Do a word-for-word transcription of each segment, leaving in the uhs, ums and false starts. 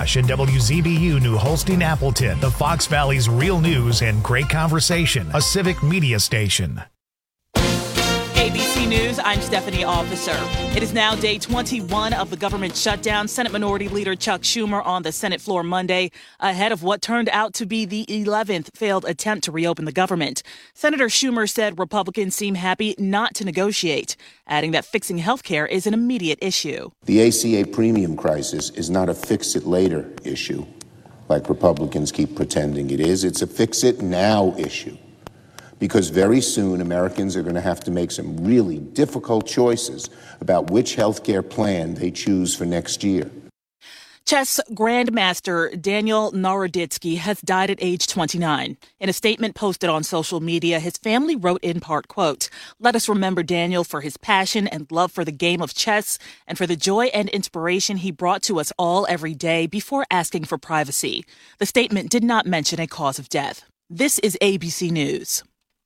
McIntosh and W Z B U New Holstein Appleton, the Fox Valley's real news and great conversation, a civic media station. A B C News, I'm Stephanie Officer. It is now day twenty-one of the government shutdown. Senate Minority Leader Chuck Schumer on the Senate floor Monday, ahead of what turned out to be the eleventh failed attempt to reopen the government. Senator Schumer said Republicans seem happy not to negotiate, adding that fixing health care is an immediate issue. The A C A premium crisis is not a fix-it-later issue, like Republicans keep pretending it is. It's a fix-it-now issue. Because very soon Americans are going to have to make some really difficult choices about which health care plan they choose for next year. Chess grandmaster Daniel Naroditsky has died at age twenty-nine. In a statement posted on social media, his family wrote in part, quote, "Let us remember Daniel for his passion and love for the game of chess and for the joy and inspiration he brought to us all every day before asking for privacy." The statement did not mention a cause of death. This is A B C News.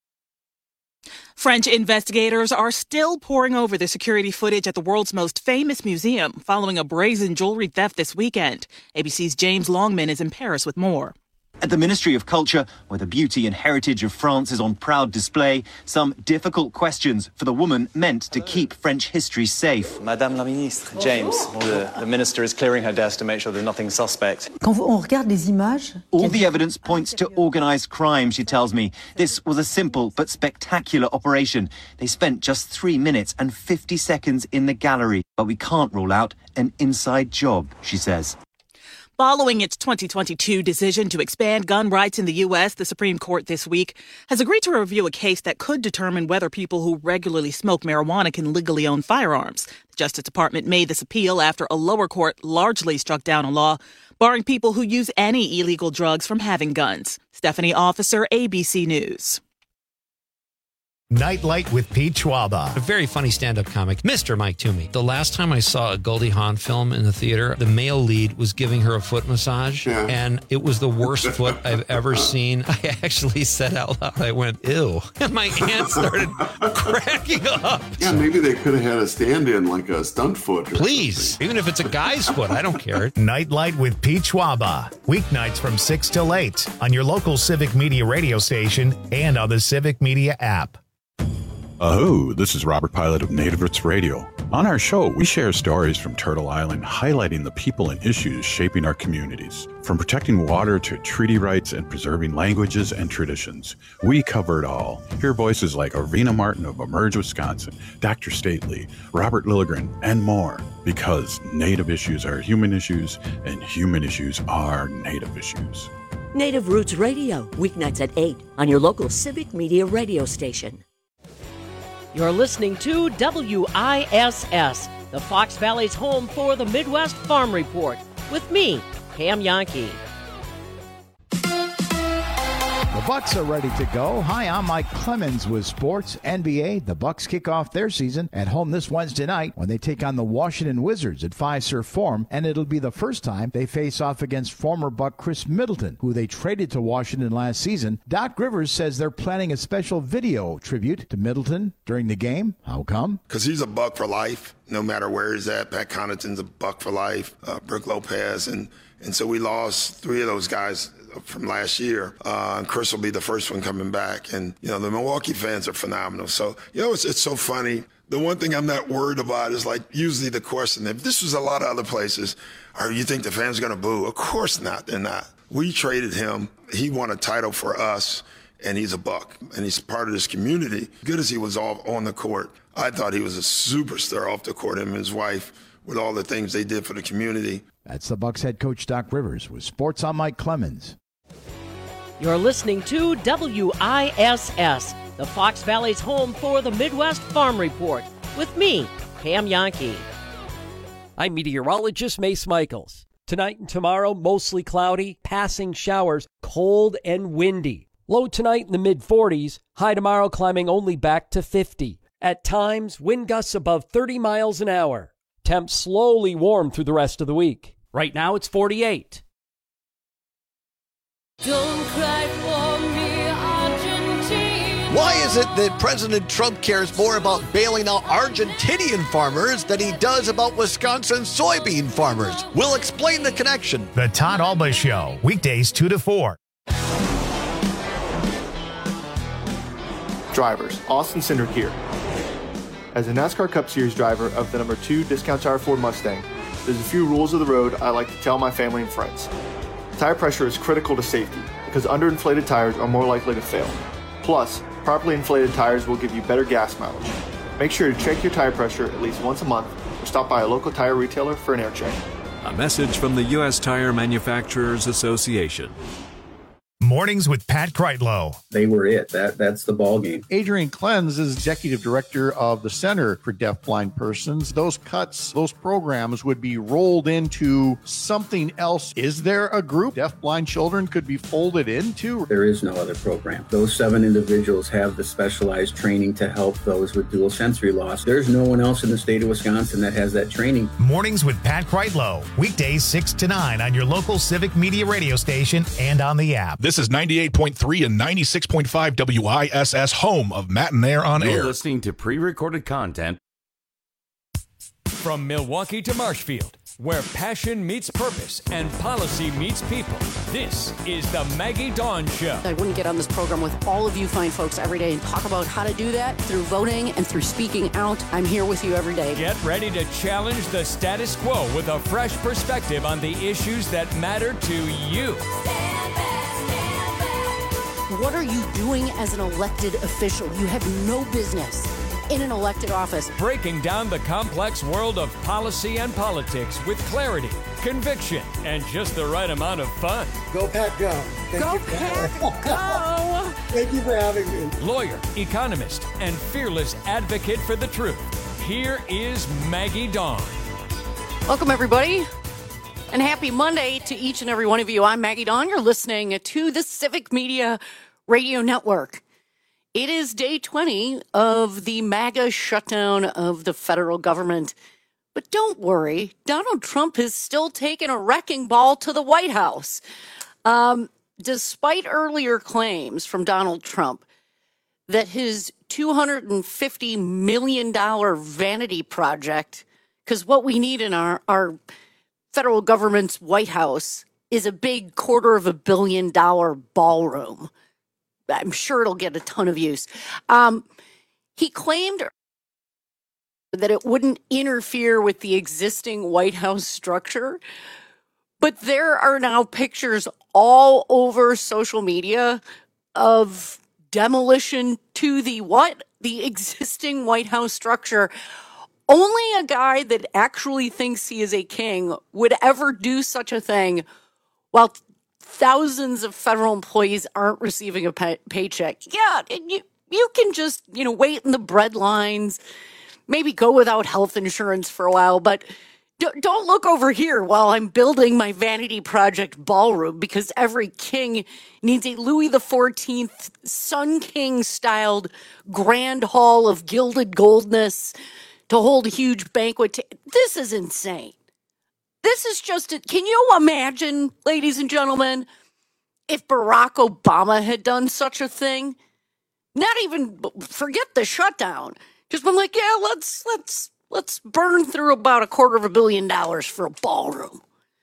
French investigators are still poring over the security footage at the world's most famous museum following a brazen jewelry theft this weekend. A B C's James Longman is in Paris with more. At the Ministry of Culture, where the beauty and heritage of France is on proud display, some difficult questions for the woman meant to keep French history safe. Madame la Ministre, James, the, the Minister is clearing her desk to make sure there's nothing suspect. Quand on regarde les images, all the evidence points to organised crime, she tells me. This was a simple but spectacular operation. They spent just three minutes and fifty seconds in the gallery, but we can't rule out an inside job, she says. Following its twenty twenty-two decision to expand gun rights in the U S, the Supreme Court this week has agreed to review a case that could determine whether people who regularly smoke marijuana can legally own firearms. The Justice Department made this appeal after a lower court largely struck down a law barring people who use any illegal drugs from having guns. Stephanie Officer, A B C News. Nightlight with Pete Schwaba. A very funny stand-up comic, Mister Mike Toomey. The last time I saw a Goldie Hawn film in the theater, the male lead was giving her a foot massage, yeah. and it was the worst foot I've ever seen. I actually said out loud, I went, ew. And my aunt started cracking up. Yeah, maybe they could have had a stand-in like a stunt foot. Please, something. Even if it's a guy's foot, I don't care. Nightlight with Pete Schwaba. Weeknights from six till eight on your local Civic Media radio station and on the Civic Media app. Oh, this is Robert Pilot of Native Roots Radio. On our show, we share stories from Turtle Island highlighting the people and issues shaping our communities. From protecting water to treaty rights and preserving languages and traditions, we cover it all. Hear voices like Arvina Martin of Emerge, Wisconsin, Doctor Stately, Robert Lilligren, and more. Because Native issues are human issues, and human issues are Native issues. Native Roots Radio, weeknights at eight on your local Civic Media radio station. You're listening to W I S S, the Fox Valley's home for the Midwest Farm Report, with me, Pam Yankee. The Bucks are ready to go. Hi, I'm Mike Clemens with Sports N B A. The Bucks kick off their season at home this Wednesday night when they take on the Washington Wizards at Fiserv Forum, and it'll be the first time they face off against former Buck Chris Middleton, who they traded to Washington last season. Doc Rivers says they're planning a special video tribute to Middleton during the game. How come? Because he's a Buck for life, no matter where he's at. Pat Connaughton's a Buck for life, uh, Brooke Lopez, and, and so we lost three of those guys from last year. Uh, and Chris will be the first one coming back. And, you know, the Milwaukee fans are phenomenal. So, you know, it's, it's so funny. The one thing I'm not worried about is, like, usually the question, if this was a lot of other places, or you think the fans are going to boo? Of course not. They're not. We traded him. He won a title for us, and he's a Buck. And he's part of this community. Good as he was all on the court, I thought he was a superstar off the court, him and his wife, with all the things they did for the community. That's the Bucks head coach Doc Rivers with Sports on Mike Clemens. You're listening to W I S S, the Fox Valley's home for the Midwest Farm Report, with me, Pam Yankee. I'm meteorologist Mace Michaels. Tonight and tomorrow, mostly cloudy, passing showers, cold and windy. Low tonight in the mid forties, high tomorrow climbing only back to fifty. At times, wind gusts above thirty miles an hour. Temps slowly warm through the rest of the week. Right now, it's forty-eight. Don't cry for me, Argentina. Why is it that President Trump cares more about bailing out Argentinian farmers than he does about Wisconsin soybean farmers? We'll explain the connection. The Todd Alba Show, weekdays two to four. Drivers, Austin Cindric here. As a NASCAR Cup Series driver of the number two Discount Tire Ford Mustang, there's a few rules of the road I like to tell my family and friends. Tire pressure is critical to safety because underinflated tires are more likely to fail. Plus, properly inflated tires will give you better gas mileage. Make sure to check your tire pressure at least once a month or stop by a local tire retailer for an air check. A message from the U S Tire Manufacturers Association. Mornings with Pat Kreitlow. They were it. That That's the ball game. Adrian Klenz is executive director of the Center for Deafblind Persons. Those cuts, those programs would be rolled into something else. Is there a group deafblind children could be folded into? There is no other program. Those seven individuals have the specialized training to help those with dual sensory loss. There's no one else in the state of Wisconsin that has that training. Mornings with Pat Kreitlow. Weekdays six to nine on your local Civic Media radio station and on the app. This is ninety-eight point three and ninety-six point five W I S S, home of Matt and Air on You're Air. You're listening to pre-recorded content. From Milwaukee to Marshfield, where passion meets purpose and policy meets people, this is the Maggie Dawn Show. I wouldn't get on this program with all of you fine folks every day and talk about how to do that through voting and through speaking out. I'm here with you every day. Get ready to challenge the status quo with a fresh perspective on the issues that matter to you. What are you doing as an elected official? You have no business in an elected office. Breaking down the complex world of policy and politics with clarity, conviction, and just the right amount of fun. Go Pat, go. Thank go you Pat, go. Thank you for having me. Lawyer, economist, and fearless advocate for the truth. Here is Maggie Dawn. Welcome, everybody. And happy Monday to each and every one of you. I'm Maggie Dawn. You're listening to the Civic Media Radio Network. It is day twenty of the MAGA shutdown of the federal government. But don't worry, Donald Trump is still taking a wrecking ball to the White House. Um, despite earlier claims from Donald Trump that his two hundred fifty million dollars vanity project, because what we need in our, our federal government's White House is a big quarter of a billion dollar ballroom. I'm sure it'll get a ton of use. Um, he claimed that it wouldn't interfere with the existing White House structure, but there are now pictures all over social media of demolition to the what? The existing White House structure. Only a guy that actually thinks he is a king would ever do such a thing while thousands of federal employees aren't receiving a pay- paycheck. Yeah, you, you can just, you know, wait in the bread lines, maybe go without health insurance for a while, but d- don't look over here while I'm building my vanity project ballroom, because every king needs a Louis the fourteenth Sun King-styled grand hall of gilded goldness to hold a huge banquet. T- this is insane. This is just, a, can you imagine, ladies and gentlemen, if Barack Obama had done such a thing? Not even, forget the shutdown. Just been like, yeah, let's, let's, let's burn through about a quarter of a billion dollars for a ballroom.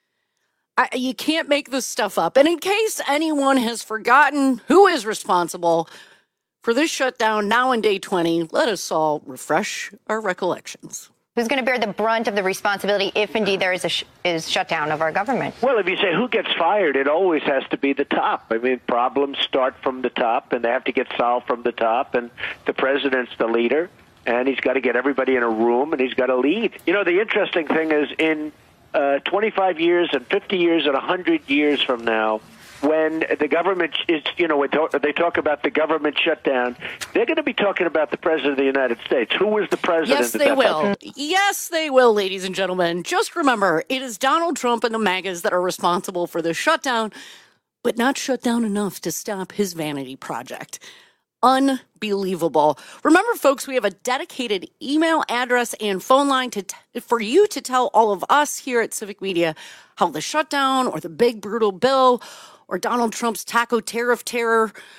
I, you can't make this stuff up. And in case anyone has forgotten who is responsible for this shutdown now in day twenty, let us all refresh our recollections. Who's going to bear the brunt of the responsibility if indeed there is a sh- is shutdown of our government? Well, if you say who gets fired, it always has to be the top. I mean, problems start from the top, and they have to get solved from the top, and the president's the leader, and he's got to get everybody in a room, and he's got to lead. You know, the interesting thing is in uh, twenty-five years and fifty years and one hundred years from now, when the government is, you know, they talk about the government shutdown, they're going to be talking about the president of the United States. Who was the president? Yes, they will. Yes, they will, ladies and gentlemen. Just remember, it is Donald Trump and the MAGAs that are responsible for the shutdown, but not shut down enough to stop his vanity project. Unbelievable. Remember, folks, we have a dedicated email address and phone line to t- for you to tell all of us here at Civic Media how the shutdown or the big brutal bill or Donald Trump's taco tariff terror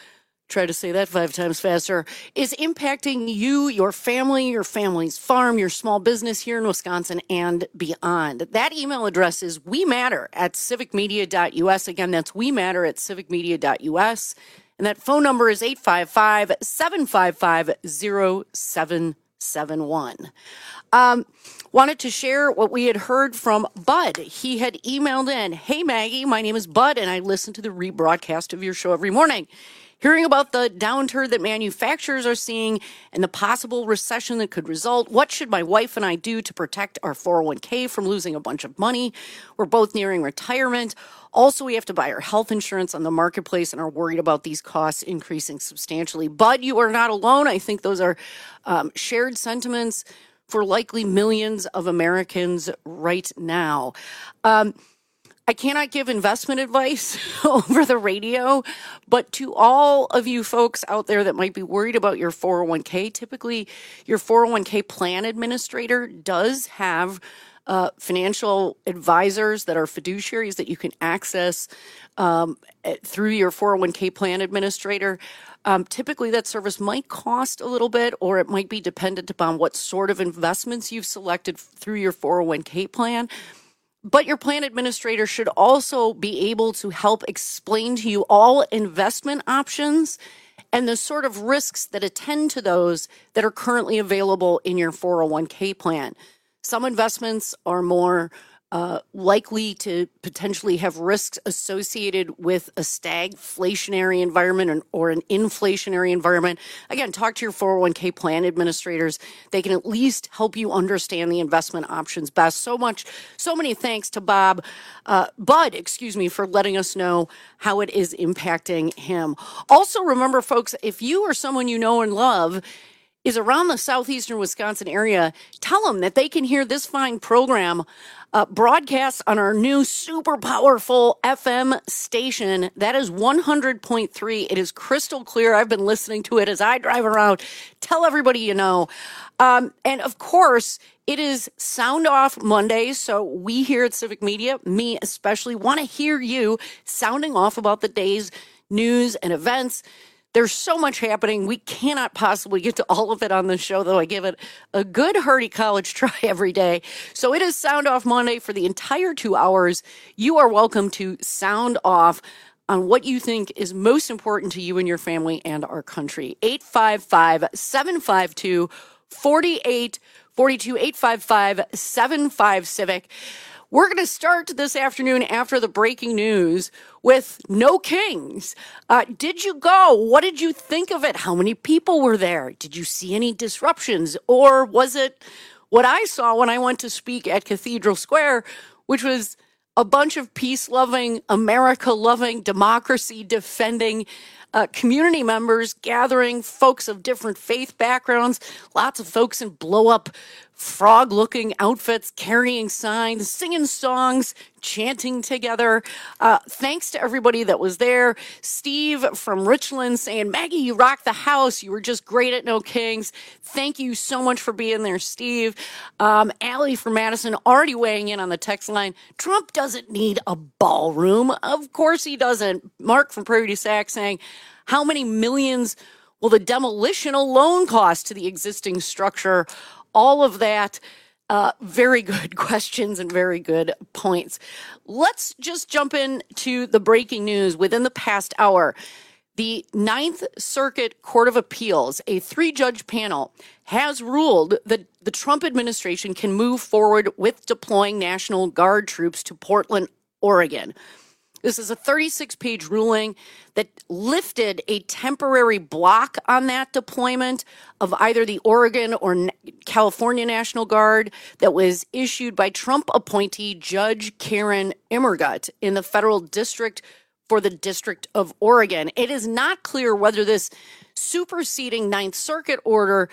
try to say that five times faster, is impacting you, your family, your family's farm, your small business here in Wisconsin and beyond. That email address is we matter at civic media dot u s. Again, that's we matter at civic media dot u s. And that phone number is eight five five, seven five five, zero seven seven one. Um, wanted to share what we had heard from Bud. He had emailed in, "Hey Maggie, my name is Bud and I listen to the rebroadcast of your show every morning. Hearing about the downturn that manufacturers are seeing and the possible recession that could result, what should my wife and I do to protect our four oh one k from losing a bunch of money? We're both nearing retirement. Also, we have to buy our health insurance on the marketplace and are worried about these costs increasing substantially." Bud, you are not alone. I think those are um, shared sentiments for likely millions of Americans right now. Um, I cannot give investment advice over the radio, but to all of you folks out there that might be worried about your four oh one k, typically your four oh one k plan administrator does have uh, financial advisors that are fiduciaries that you can access um, through your four oh one k plan administrator. Um, typically, that service might cost a little bit, or it might be dependent upon what sort of investments you've selected through your four oh one k plan. But your plan administrator should also be able to help explain to you all investment options and the sort of risks that attend to those that are currently available in your four oh one k plan. Some investments are more uh, likely to potentially have risks associated with a stagflationary environment or an inflationary environment. Again, talk to your four oh one k plan administrators. They can at least help you understand the investment options best. So much, so many thanks to Bob, uh, Bud, excuse me, for letting us know how it is impacting him. Also, remember, folks, if you or someone you know and love is around the southeastern Wisconsin area, tell them that they can hear this fine program uh, broadcast on our new super powerful F M station. That is one hundred point three. It is crystal clear. I've been listening to it as I drive around. Tell everybody you know. Um, and of course, it is Sound Off Mondays, so we here at Civic Media, me especially, want to hear you sounding off about the day's news and events. There's so much happening. We cannot possibly get to all of it on the show, though I give it a good hearty college try every day. So it is Sound Off Monday for the entire two hours. You are welcome to sound off on what you think is most important to you and your family and our country. eight five five, seven five two, four eight four two, eight five five, seven five, Civic. We're going to start this afternoon after the breaking news with No Kings. Uh, did you go? What did you think of it? How many people were there? Did you see any disruptions? Or was it what I saw when I went to speak at Cathedral Square, which was a bunch of peace-loving, America-loving, democracy-defending uh, community members gathering, folks of different faith backgrounds, lots of folks in blow-up frog-looking outfits, carrying signs, singing songs, chanting together. Uh, thanks to everybody that was there. Steve from Richland saying, "Maggie, you rocked the house. You were just great at No Kings." Thank you so much for being there, Steve. Um, Allie from Madison already weighing in on the text line. "Trump doesn't need a ballroom." Of course he doesn't. Mark from Prairie du Sac saying, "How many millions will the demolition alone cost to the existing structure?" All of that, uh, very good questions and very good points. Let's just jump into the breaking news within the past hour. The Ninth Circuit Court of Appeals, a three-judge panel, has ruled that the Trump administration can move forward with deploying National Guard troops to Portland, Oregon. This is a thirty-six page ruling that lifted a temporary block on that deployment of either the Oregon or California National Guard that was issued by Trump appointee Judge Karen Immergut in the federal district for the District of Oregon. It is not clear whether this superseding Ninth Circuit order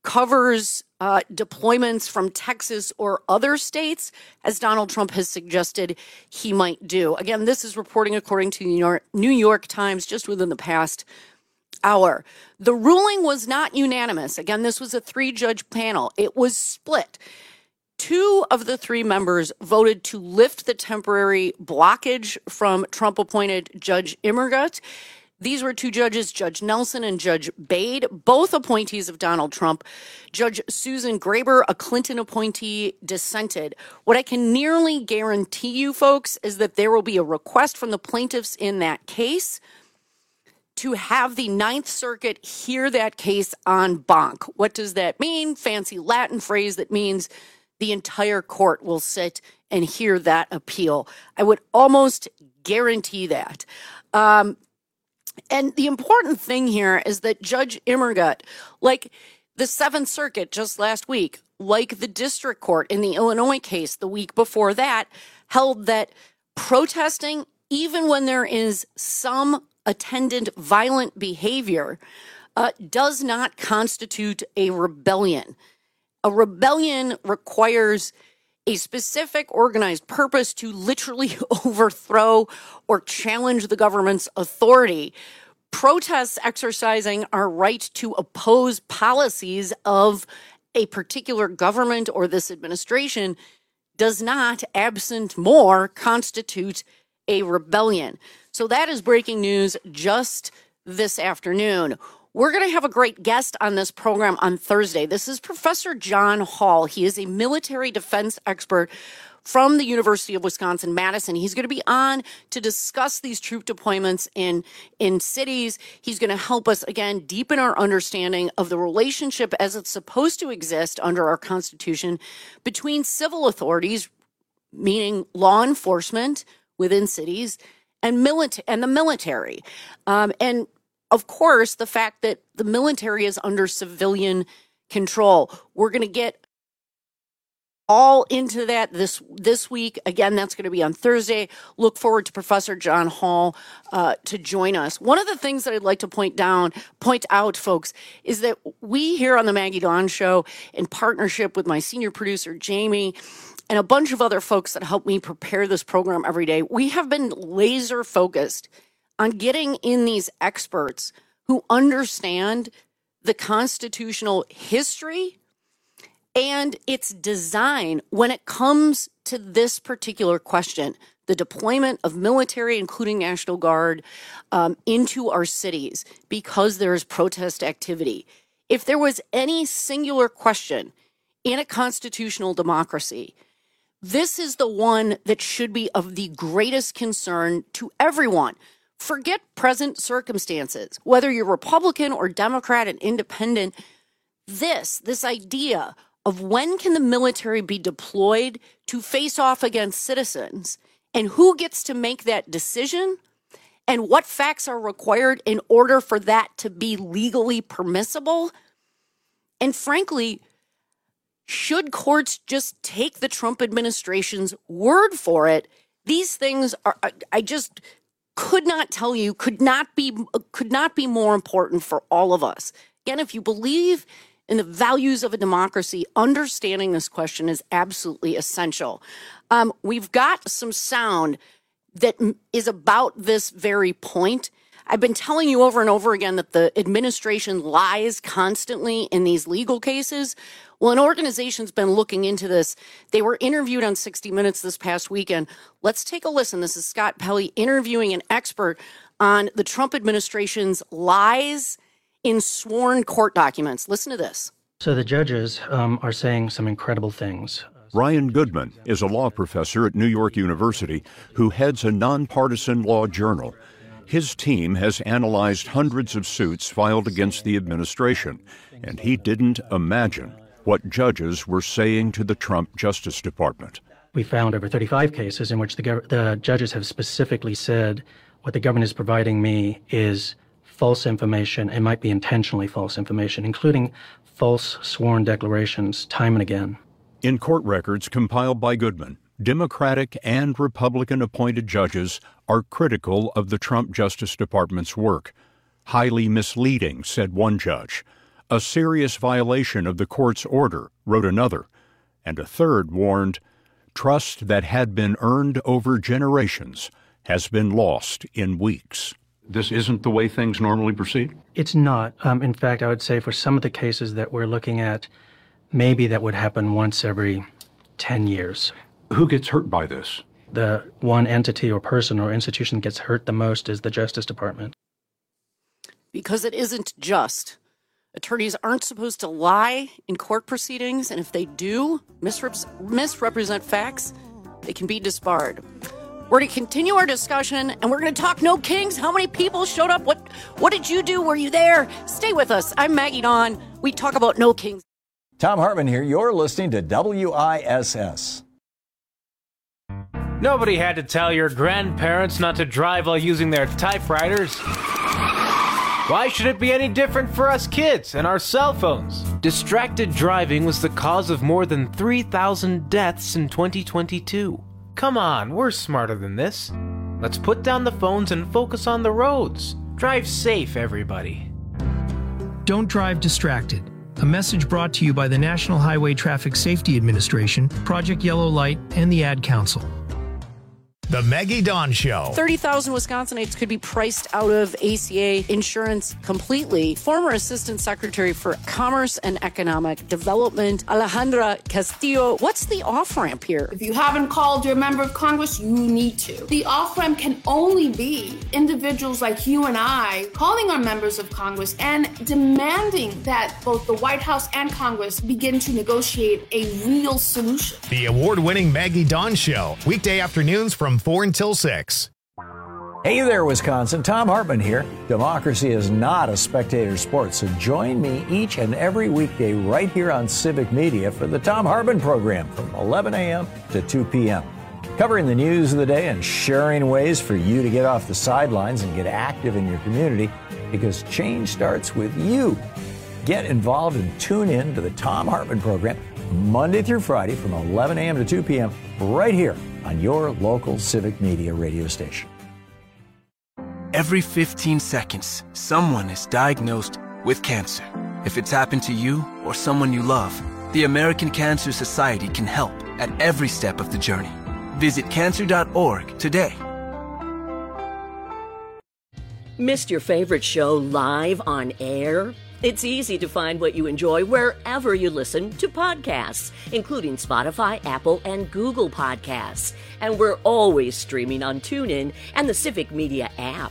covers uh, deployments from Texas or other states, as Donald Trump has suggested he might do. Again, this is reporting according to the New York, New York Times just within the past hour. The ruling was not unanimous. Again, this was a three-judge panel. It was split. Two of the three members voted to lift the temporary blockage from Trump-appointed Judge Immergut. These were two judges, Judge Nelson and Judge Bade, both appointees of Donald Trump. Judge Susan Graber, a Clinton appointee, dissented. What I can nearly guarantee you, folks, is that there will be a request from the plaintiffs in that case to have the Ninth Circuit hear that case en banc. What does that mean? Fancy Latin phrase that means the entire court will sit and hear that appeal. I would almost guarantee that. Um, and the important thing here is that Judge Immergut, like the Seventh Circuit just last week, like the district court in the Illinois case the week before that, held that protesting, even when there is some attendant violent behavior, uh, does not constitute a rebellion. A rebellion requires a specific organized purpose to literally overthrow or challenge the government's authority. Protests exercising our right to oppose policies of a particular government or this administration does not, absent more, constitute a rebellion. So that is breaking news just this afternoon. We're going to have a great guest on this program on Thursday. This is Professor John Hall. He is a military defense expert from the University of Wisconsin-Madison. He's going to be on to discuss these troop deployments in, in cities. He's going to help us, again, deepen our understanding of the relationship as it's supposed to exist under our Constitution between civil authorities, meaning law enforcement within cities, and, milita- and the military. Um, and Of course, the fact that the military is under civilian control. We're going to get all into that this this week. Again, that's going to be on Thursday. Look forward to Professor John Hall uh, to join us. One of the things that I'd like to point down, point out, folks, is that we here on the Maggie Dawn Show, in partnership with my senior producer, Jamie, and a bunch of other folks that help me prepare this program every day, we have been laser focused on getting in these experts who understand the constitutional history and its design when it comes to this particular question, the deployment of military, including National Guard, um, into our cities because there is protest activity. If there was any singular question in a constitutional democracy, this is the one that should be of the greatest concern to everyone. Forget present circumstances, whether you're Republican or Democrat and independent. This, this idea of when can the military be deployed to face off against citizens and who gets to make that decision and what facts are required in order for that to be legally permissible. And frankly, should courts just take the Trump administration's word for it? These things are, I just could not tell you, could not be, could not be more important for all of us. Again, if you believe in the values of a democracy, understanding this question is absolutely essential. Um, we've got some sound that is about this very point. I've been telling you over and over again that the administration lies constantly in these legal cases. Well, an organization's been looking into this. They were interviewed on sixty minutes this past weekend. Let's take a listen. This is Scott Pelley interviewing an expert on the Trump administration's lies in sworn court documents. Listen to this. So the judges um, are saying some incredible things. Ryan Goodman is a law professor at New York University who heads a nonpartisan law journal. His team has analyzed hundreds of suits filed against the administration, and he didn't imagine what judges were saying to the Trump Justice Department. We found over thirty-five cases in which the, gov- the judges have specifically said, what the government is providing me is false information. It might be intentionally false information, including false sworn declarations time and again. In court records compiled by Goodman, Democratic and Republican-appointed judges are critical of the Trump Justice Department's work. Highly misleading, said one judge. A serious violation of the court's order, wrote another. And a third warned, trust that had been earned over generations has been lost in weeks. This isn't the way things normally proceed? It's not. Um, in fact, I would say for some of the cases that we're looking at, maybe that would happen once every ten years. Who gets hurt by this? The one entity or person or institution that gets hurt the most is the Justice Department. because it isn't just. Attorneys aren't supposed to lie in court proceedings, and if they do misrep- misrepresent facts, they can be disbarred. We're going to continue our discussion, and we're going to talk No Kings. How many people showed up? What What did you do? Were you there? Stay with us. I'm Maggie Dawn. We talk about No Kings. Thom Hartmann here. You're listening to W I S S. Nobody had to tell your grandparents not to drive while using their typewriters. Why should it be any different for us kids and our cell phones? Distracted driving was the cause of more than three thousand deaths in twenty twenty-two. Come on, we're smarter than this. Let's put down the phones and focus on the roads. Drive safe, everybody. Don't drive distracted. A message brought to you by the National Highway Traffic Safety Administration, Project Yellow Light, and the Ad Council. The Maggie Dawn Show. thirty thousand Wisconsinites could be priced out of A C A insurance completely. Former Assistant Secretary for Commerce and Economic Development, Alejandra Castillo. What's the off-ramp here? If you haven't called your member of Congress, you need to. The off-ramp can only be individuals like you and I calling our members of Congress and demanding that both the White House and Congress begin to negotiate a real solution. The award-winning Maggie Dawn Show. Weekday afternoons from four until six. Hey there, Wisconsin. Thom Hartmann here. Democracy is not a spectator sport, so join me each and every weekday right here on Civic Media for the Thom Hartmann program from eleven a.m. to two p.m. Covering the news of the day and sharing ways for you to get off the sidelines and get active in your community, because change starts with you. Get involved and tune in to the Thom Hartmann program Monday through Friday from eleven a.m. to two p.m. right here on your local Civic Media radio station. Every fifteen seconds, someone is diagnosed with cancer. If it's happened to you or someone you love, the American Cancer Society can help at every step of the journey. Visit cancer dot org today. Missed your favorite show live on air? It's easy to find what you enjoy wherever you listen to podcasts, including Spotify, Apple, and Google Podcasts. And we're always streaming on TuneIn and the Civic Media app.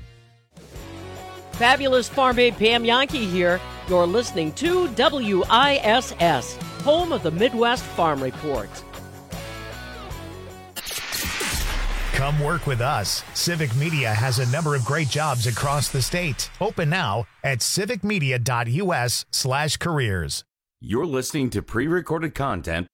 Fabulous Farm Babe Pam Yankee here. You're listening to W I S S, home of the Midwest Farm Report. Come work with us. Civic Media has a number of great jobs across the state. Open now at civic media dot u s slash careers. You're listening to pre-recorded content.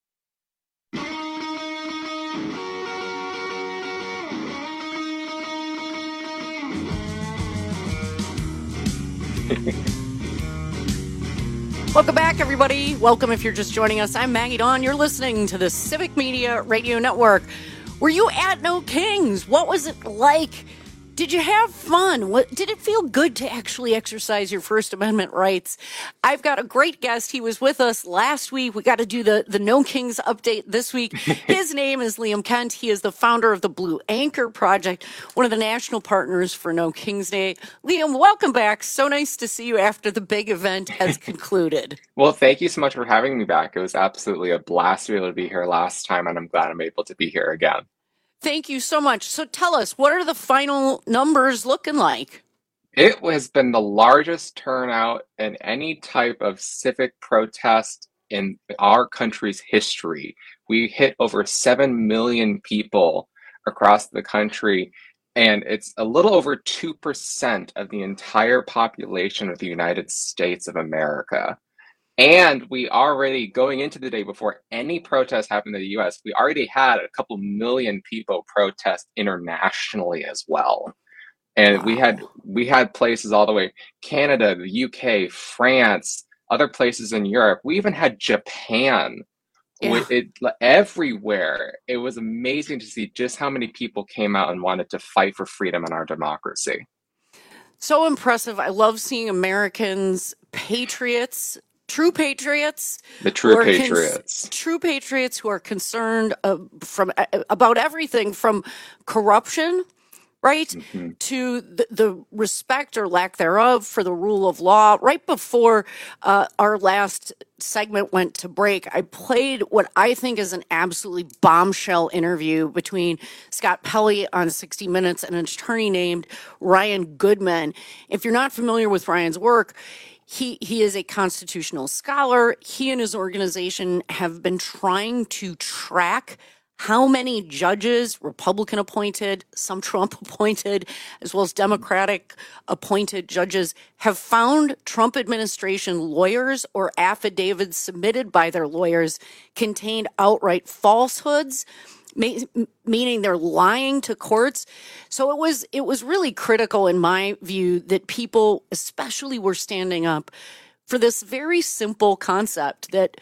Welcome back, everybody. Welcome if you're just joining us. I'm Maggie Dawn. You're listening to the Civic Media Radio Network. Were you at No Kings? What was it like? Did you have fun? What, did it feel good to actually exercise your First Amendment rights? I've got a great guest. He was with us last week. We got to do the, the No Kings update this week. His name is Liam Kent. He is the founder of the Blue Anchor Project, one of the national partners for No Kings Day. Liam, welcome back. So nice to see you after the big event has concluded. Well, thank you so much for having me back. It was absolutely a blast to be able to be here last time, and I'm glad I'm able to be here again. Thank you so much. So tell us, what are the final numbers looking like? It has been the largest turnout in any type of civic protest in our country's history. We hit over seven million people across the country, and it's a little over two percent of the entire population of the United States of America. And we already, going into the day before any protest happened in the U S, we already had a couple million people protest internationally as well. And wow. we had we had places all the way, Canada, the U K, France, other places in Europe. We even had Japan. Yeah. It, everywhere. It was amazing to see just how many people came out and wanted to fight for freedom in our democracy. So impressive. I love seeing Americans, patriots, true patriots, the true patriots, cons- true patriots who are concerned uh, from uh, about everything from corruption right? Mm-hmm. To the, the respect or lack thereof for the rule of law. Right before uh, our last segment went to break, I played what I think is an absolutely bombshell interview between Scott Pelley on sixty minutes and an attorney named Ryan Goodman. If you're not familiar with Ryan's work, He he is a constitutional scholar. He and his organization have been trying to track how many judges, Republican appointed, some Trump appointed, as well as Democratic appointed judges, have found Trump administration lawyers or affidavits submitted by their lawyers contained outright falsehoods, meaning they're lying to courts. So it was it was really critical, in my view, that people especially were standing up for this very simple concept that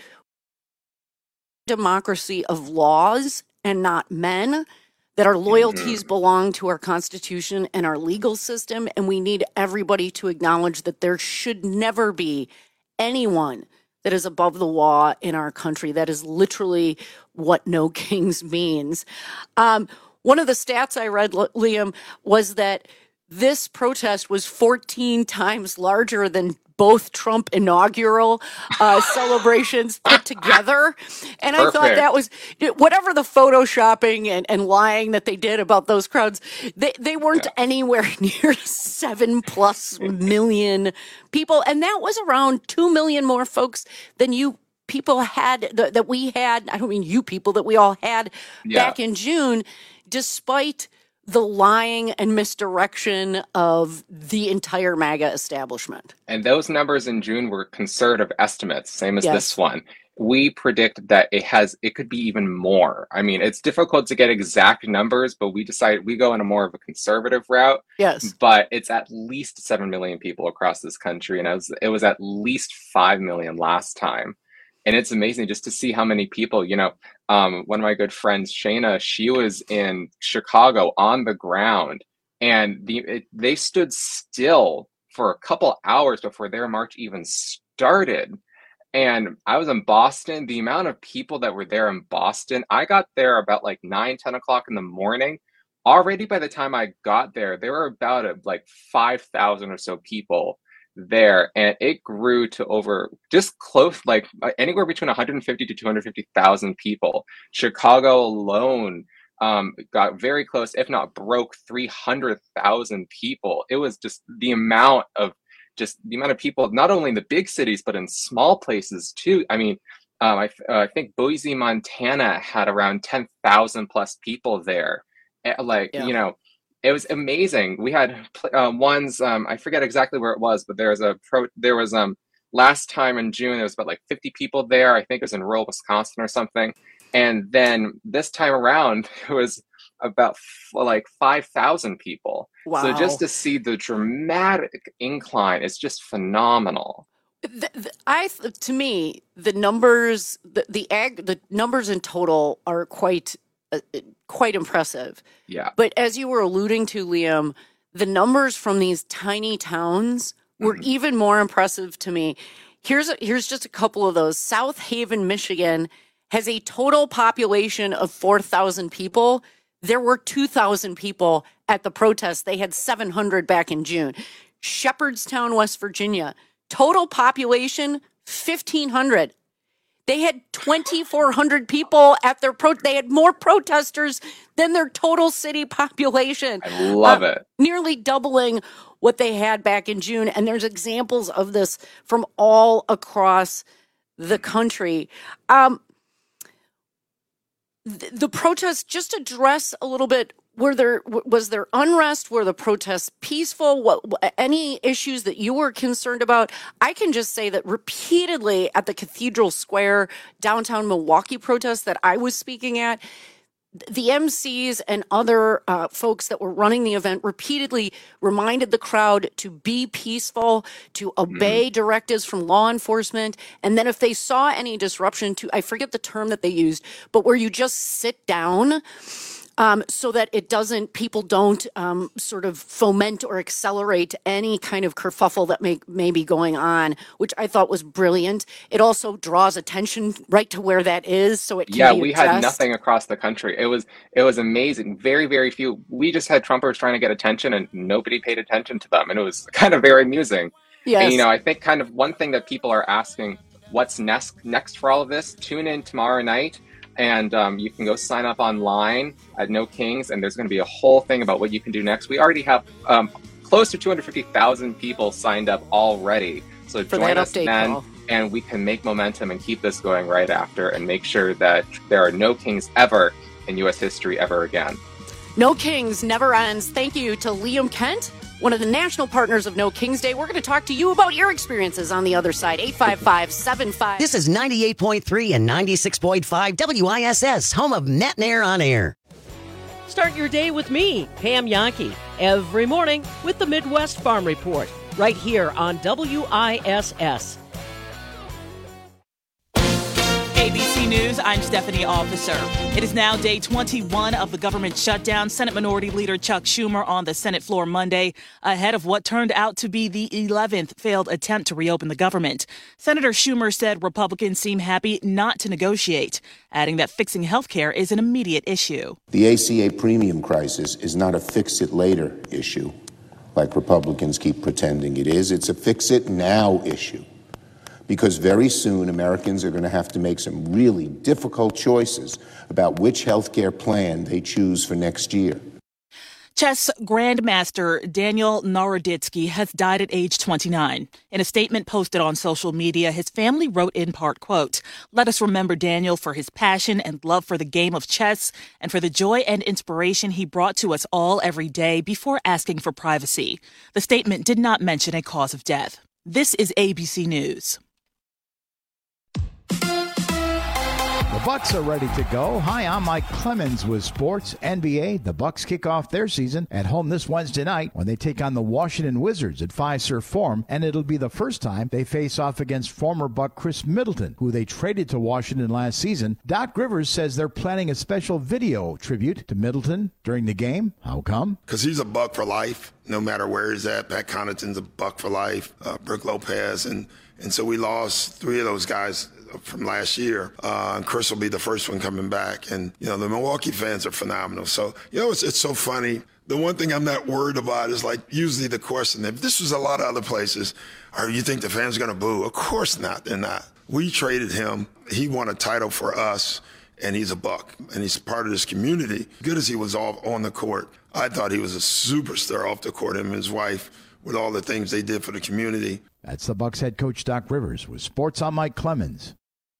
democracy of laws and not men, that our loyalties belong to our Constitution and our legal system, and we need everybody to acknowledge that there should never be anyone that is above the law in our country. That is literally what no kings means. Um, one of the stats I read, Liam, was that this protest was fourteen times larger than both Trump inaugural uh, celebrations put together. And Perfect. I thought that was, whatever the photoshopping and, and lying that they did about those crowds, they, they weren't yeah. anywhere near seven plus million people. And that was around two million more folks than you people had, th- that we had, I don't mean you people, that we all had yeah. back in June, despite the lying and misdirection of the entire MAGA establishment. And those numbers in June were conservative estimates, same as yes. this one. We predict that it has, it could be even more. I mean, it's difficult to get exact numbers, but we decided we go in a more of a conservative route. Yes. But it's at least seven million people across this country. And it was, it was at least five million last time. And it's amazing just to see how many people, you know, um, one of my good friends, Shayna, she was in Chicago on the ground, and the it, they stood still for a couple hours before their march even started. And I was in Boston. The amount of people that were there in Boston, I got there about like nine, ten o'clock in the morning. Already by the time I got there, there were about a, like five thousand or so people there, and it grew to over just close, like anywhere between one hundred fifty to two hundred fifty thousand people. Chicago alone um, got very close, if not broke three hundred thousand people. It was just the amount of just the amount of people, not only in the big cities, but in small places too. I mean, um, I, uh, I think Boise, Montana had around ten thousand plus people there. Like, yeah. you know, it was amazing. We had uh, ones, um, I forget exactly where it was, but there was a pro, there was um last time in June, there was about like fifty people there. I think it was in rural Wisconsin or something. And then this time around, it was about f- like five thousand people. Wow. So just to see the dramatic incline is just phenomenal. The, the, I, to me, the numbers, the, the ag, the numbers in total are quite Uh, quite impressive. Yeah. But as you were alluding to, Liam, the numbers from these tiny towns were mm-hmm. even more impressive to me. Here's a, here's just a couple of those. South Haven, Michigan has a total population of four thousand people. There were two thousand people at the protest. They had seven hundred back in June. Shepherdstown, West Virginia, total population fifteen hundred. They had twenty-four hundred people at their pro. They had more protesters than their total city population. I love uh, it. Nearly doubling what they had back in June. And there's examples of this from all across the country. Um, the, the protests, just address a little bit. Were there was there unrest? Were the protests peaceful? What any issues that you were concerned about? I can just say that repeatedly at the Cathedral Square downtown Milwaukee protest that I was speaking at, the M Cs and other uh, folks that were running the event repeatedly reminded the crowd to be peaceful, to obey mm. directives from law enforcement, and then if they saw any disruption, to I forget the term that they used, but where you just sit down. Um, so that it doesn't, people don't um, sort of foment or accelerate any kind of kerfuffle that may, may be going on, which I thought was brilliant. It also draws attention right to where that is, so it can yeah, be we addressed. had nothing across the country. It was it was amazing. Very, very few. We just had Trumpers trying to get attention, and nobody paid attention to them, and it was kind of very amusing. Yes. And, you know, I think kind of one thing that people are asking, what's next next for all of this? Tune in tomorrow night. And um, you can go sign up online at No Kings, and there's going to be a whole thing about what you can do next. We already have um, close to two hundred fifty thousand people signed up already. So For join that us update then, call. and we can make momentum and keep this going right after and make sure that there are no kings ever in U S history ever again. No Kings never ends. Thank you to Liam Kent, one of the national partners of No Kings Day. We're going to talk to you about your experiences on the other side. eight five five, seven five This is ninety-eight point three and ninety-six point five W I S S, home of Net and Air on Air. Start your day with me, Pam Yankee, every morning with the Midwest Farm Report, right here on W I S S. A B C News, I'm Stephanie Officer. It is now day twenty-one of the government shutdown. Senate Minority Leader Chuck Schumer on the Senate floor Monday, ahead of what turned out to be the eleventh failed attempt to reopen the government. Senator Schumer said Republicans seem happy not to negotiate, adding that fixing health care is an immediate issue. The A C A premium crisis is not a fix-it-later issue, like Republicans keep pretending it is. It's a fix-it-now issue. Because very soon Americans are going to have to make some really difficult choices about which health care plan they choose for next year. Chess Grandmaster Daniel Naroditsky has died at age twenty-nine. In a statement posted on social media, his family wrote in part, quote, "Let us remember Daniel for his passion and love for the game of chess and for the joy and inspiration he brought to us all every day before asking for privacy." The statement did not mention a cause of death. This is A B C News. The Bucks are ready to go. Hi, I'm Mike Clemens with sports. N B A, the Bucks kick off their season at home this Wednesday night when they take on the Washington Wizards at Fiserv Forum, and it'll be the first time they face off against former Buck Chris Middleton, who they traded to Washington last season. Doc Rivers says they're planning a special video tribute to Middleton during the game. How come? Because he's a Buck for life, no matter where he's at. Pat Connaughton's a Buck for life, uh, Brook Lopez, and, and so we lost three of those guys from last year. Uh, and Chris will be the first one coming back. And, you know, the Milwaukee fans are phenomenal. So, you know, it's, it's so funny. The one thing I'm not worried about is, like, usually the question, if this was a lot of other places, or you think the fans are going to boo? Of course not. They're not. We traded him. He won a title for us, and he's a Buck. And he's part of this community. Good as he was all on the court, I thought he was a superstar off the court, him and his wife, with all the things they did for the community. That's the Bucks head coach Doc Rivers with Sports. I'm Mike Clemens.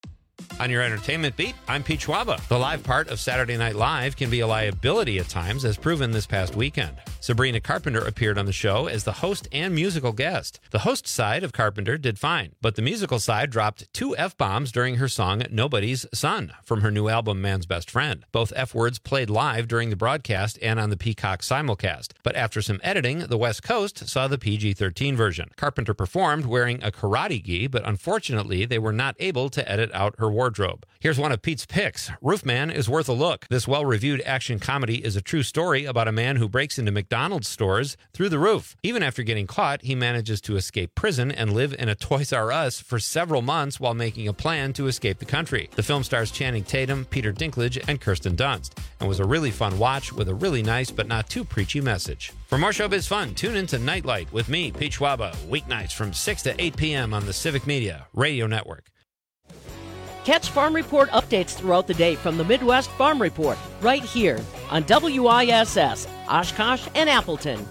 On your entertainment beat, I'm Pete Schwaba. The live part of Saturday Night Live can be a liability at times, as proven this past weekend. Sabrina Carpenter appeared on the show as the host and musical guest. The host side of Carpenter did fine, but the musical side dropped two F-bombs during her song Nobody's Son from her new album Man's Best Friend. Both F-words played live during the broadcast and on the Peacock simulcast, but after some editing, the West Coast saw the P G thirteen version. Carpenter performed wearing a karate gi, but unfortunately they were not able to edit out her wardrobe. Here's one of Pete's picks. Roofman is worth a look. This well-reviewed action comedy is a true story about a man who breaks into McDonald's stores through the roof. Even after getting caught, he manages to escape prison and live in a Toys R Us for several months while making a plan to escape the country. The film stars Channing Tatum, Peter Dinklage, and Kirsten Dunst, and was a really fun watch with a really nice but not too preachy message. For more showbiz fun, tune in to Nightlight with me, Pete Schwaba, weeknights from six to eight p.m. on the Civic Media Radio Network. Catch Farm Report updates throughout the day from the Midwest Farm Report, right here on W I S S, Oshkosh and Appleton.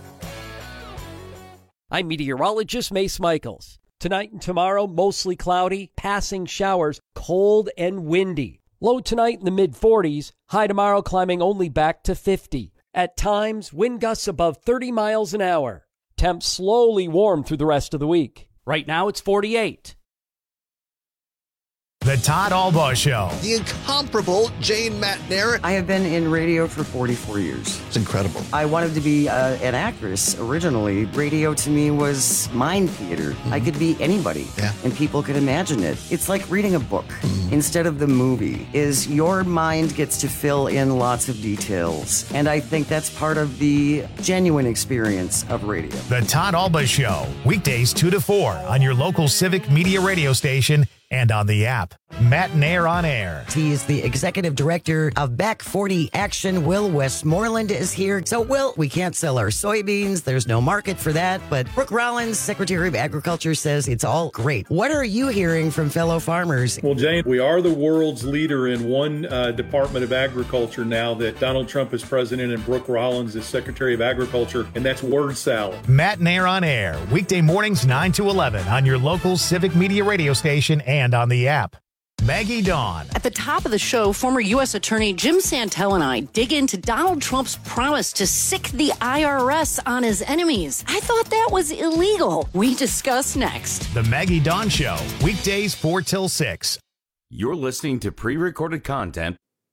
I'm meteorologist Mace Michaels. Tonight and tomorrow, mostly cloudy, passing showers, cold and windy. Low tonight in the mid forties, high tomorrow climbing only back to fifty. At times, wind gusts above thirty miles an hour. Temps slowly warm through the rest of the week. Right now, it's forty-eight. The Todd Albaugh Show. The incomparable Jane McNair. I have been in radio for forty-four years. It's incredible. I wanted to be uh, an actress originally. Radio to me was mind theater. Mm-hmm. I could be anybody, yeah. and people could imagine it. It's like reading a book mm-hmm. instead of the movie. Is your mind gets to fill in lots of details, and I think that's part of the genuine experience of radio. The Todd Albaugh Show, weekdays two to four on your local Civic Media radio station and on the app. Matt Nair on air. He is the executive director of Back forty Action. Will Westmoreland is here. So, Will, we can't sell our soybeans. There's no market for that. But Brooke Rollins, Secretary of Agriculture, says it's all great. What are you hearing from fellow farmers? Well, Jane, we are the world's leader in one uh, Department of Agriculture now that Donald Trump is president and Brooke Rollins is Secretary of Agriculture, and that's word salad. Matt Nair on air. Weekday mornings nine to eleven on your local Civic Media radio station and on the app. Maggie Dawn. At the top of the show, former U S Attorney Jim Santel and I dig into Donald Trump's promise to sick the I R S on his enemies. I thought that was illegal. We discuss next. The Maggie Dawn Show, weekdays four till six. You're listening to pre-recorded content.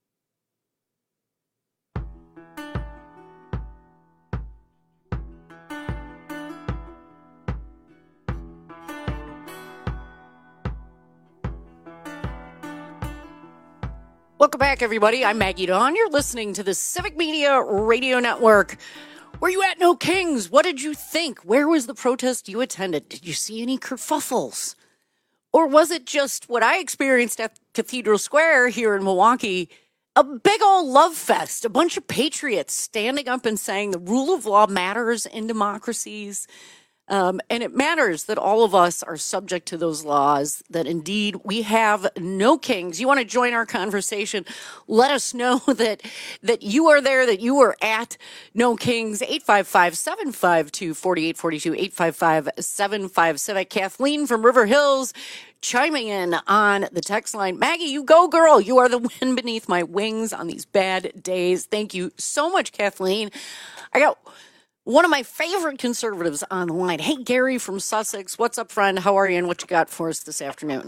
Welcome back, everybody. I'm Maggie Dawn. You're listening to the Civic Media Radio Network. Were you at No Kings? What did you think? Where was the protest you attended? Did you see any kerfuffles? Or was it just what I experienced at Cathedral Square here in Milwaukee? A big old love fest. A bunch of patriots standing up and saying the rule of law matters in democracies. Um, and it matters that all of us are subject to those laws, that indeed we have no kings. You want to join our conversation? Let us know that that you are there, that you are at No Kings. eight five five, seven five two, four eight four two, eight five five, seven five Civic. Kathleen from River Hills chiming in on the text line. Maggie, you go, girl. You are the wind beneath my wings on these bad days. Thank you so much, Kathleen. I got one of my favorite conservatives on the line. Hey, Gary from Sussex. What's up, friend? How are you, and what you got for us this afternoon?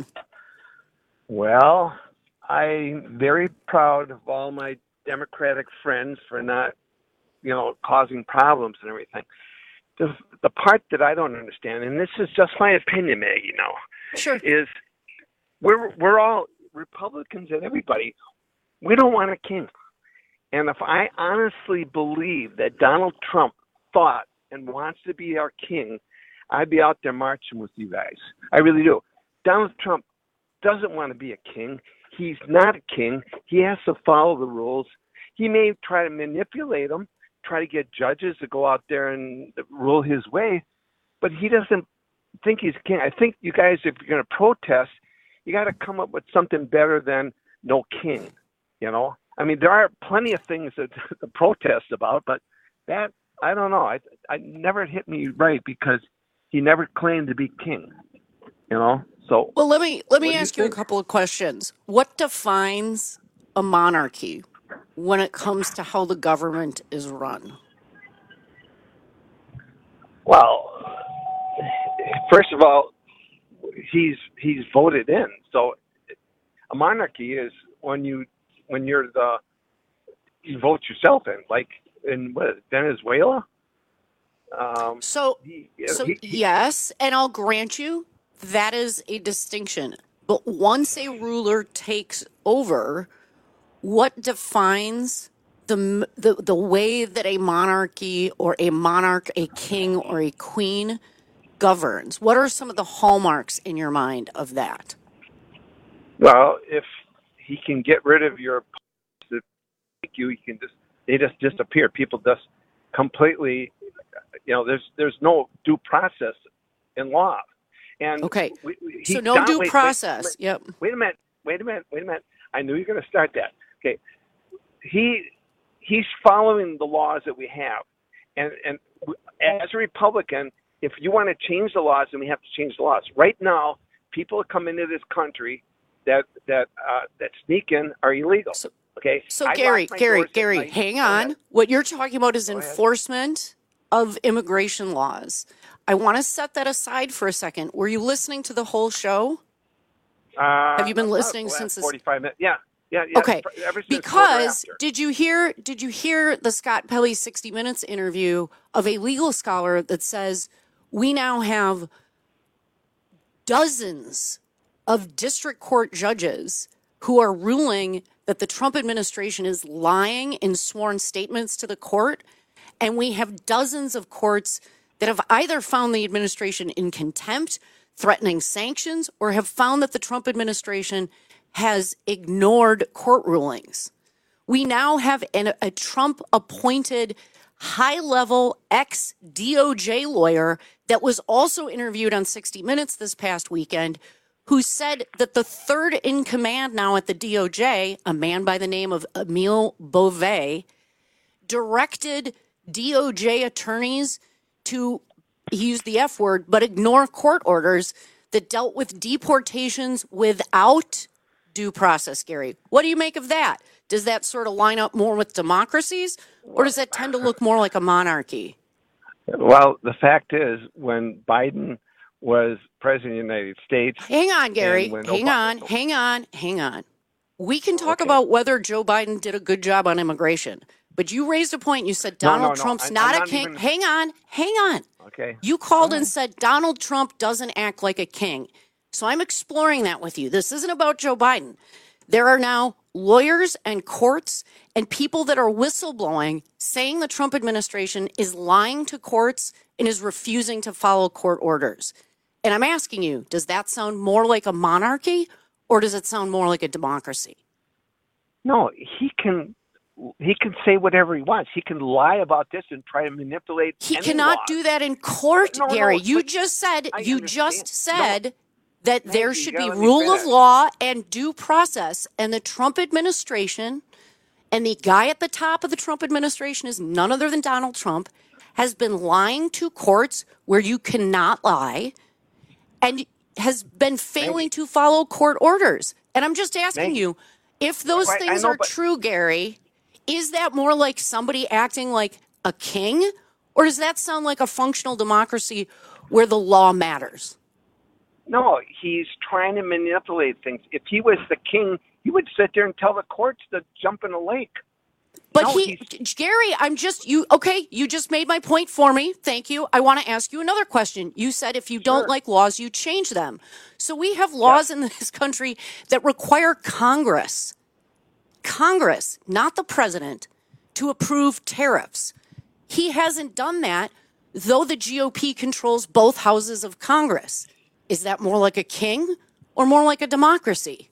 Well, I'm very proud of all my Democratic friends for not, you know, causing problems and everything. The, the part that I don't understand, and this is just my opinion, Maggie, you know, sure, is we're we're all Republicans and everybody. We don't want a king. And if I honestly believe that Donald Trump thought and wants to be our king, I'd be out there marching with you guys. I really do. Donald Trump doesn't want to be a king. He's not a king. He has to follow the rules. He may try to manipulate them, try to get judges to go out there and rule his way, but he doesn't think he's king. I think you guys, if you're going to protest, you got to come up with something better than no king, you know? I mean, there are plenty of things that to protest about, but that, I don't know. I, I never hit me right because he never claimed to be king, you know? So, well, let me let me ask you, you a couple of questions. What defines a monarchy when it comes to how the government is run? Well, first of all, he's he's voted in. So, a monarchy is when you when you're the you vote yourself in, like in what, Venezuela. Um, so, he, so he, he, yes, and I'll grant you that is a distinction. But once a ruler takes over, what defines the the the way that a monarchy or a monarch, a king or a queen governs? What are some of the hallmarks in your mind of that? Well, if he can get rid of your you, he can just they just disappear. People just completely, you know, there's there's no due process in law. And okay, we, we, so no due wait, process. Wait, wait, yep. Wait a minute. Wait a minute. Wait a minute. I knew you were going to start that. Okay. He he's following the laws that we have, and and as a Republican, if you want to change the laws, then we have to change the laws. Right now, people that come into this country that that uh, that sneak in are illegal. So, okay. So I Gary, Gary, Gary, night. hang on. What you're talking about is enforcement of immigration laws. I want to set that aside for a second. Were you listening to the whole show? Uh, Have you been about listening the last since this? forty-five minutes? Yeah, yeah, yeah. Okay, Ever since because quarter after. did you hear? Did you hear the Scott Pelley sixty minutes interview of a legal scholar that says we now have dozens of district court judges who are ruling that the Trump administration is lying in sworn statements to the court, and we have dozens of courts that have either found the administration in contempt, threatening sanctions, or have found that the Trump administration has ignored court rulings. We now have an, a Trump-appointed high-level ex-D O J lawyer that was also interviewed on sixty minutes this past weekend, who said that the third in command now at the D O J, a man by the name of Emile Beauvais, directed D O J attorneys to, he used the F word, but ignore court orders that dealt with deportations without due process, Gary. What do you make of that? Does that sort of line up more with democracies, or does that tend to look more like a monarchy? Well, the fact is, when Biden was president of the United States... Hang on, Gary. when Hang Obama- on, hang on, hang on. We can talk Okay. about whether Joe Biden did a good job on immigration, but you raised a point. You said No, no, Donald no, Trump's I'm- not I'm a not king. even- Hang on, hang on. Okay. You called and said Donald Trump doesn't act like a king. So I'm exploring that with you. This isn't about Joe Biden. There are now lawyers and courts and people that are whistleblowing saying the Trump administration is lying to courts and is refusing to follow court orders. And I'm asking you, does that sound more like a monarchy or does it sound more like a democracy? No, he can he can say whatever he wants. He can lie about this and try to manipulate. He any cannot law. do that in court, No, no, Gary. you but just said I you understand. just said that there you should gotta be let me rule of finish. law and due process, and the Trump administration and the guy at the top of the Trump administration is none other than Donald Trump, has been lying to courts where you cannot lie, and has been failing to follow court orders. And I'm just asking Thank you, if those Right, I things know, are but- true, Gary, is that more like somebody acting like a king, or does that sound like a functional democracy where the law matters? No, he's trying to manipulate things. If he was the king, he would sit there and tell the courts to jump in a lake. But No, he, Gary, I'm just, you, okay, you just made my point for me. Thank you. I want to ask you another question. You said if you don't like laws, you change them. So we have laws in this country that require Congress, Congress, not the president, to approve tariffs. He hasn't done that, though the G O P controls both houses of Congress. Is that more like a king or more like a democracy?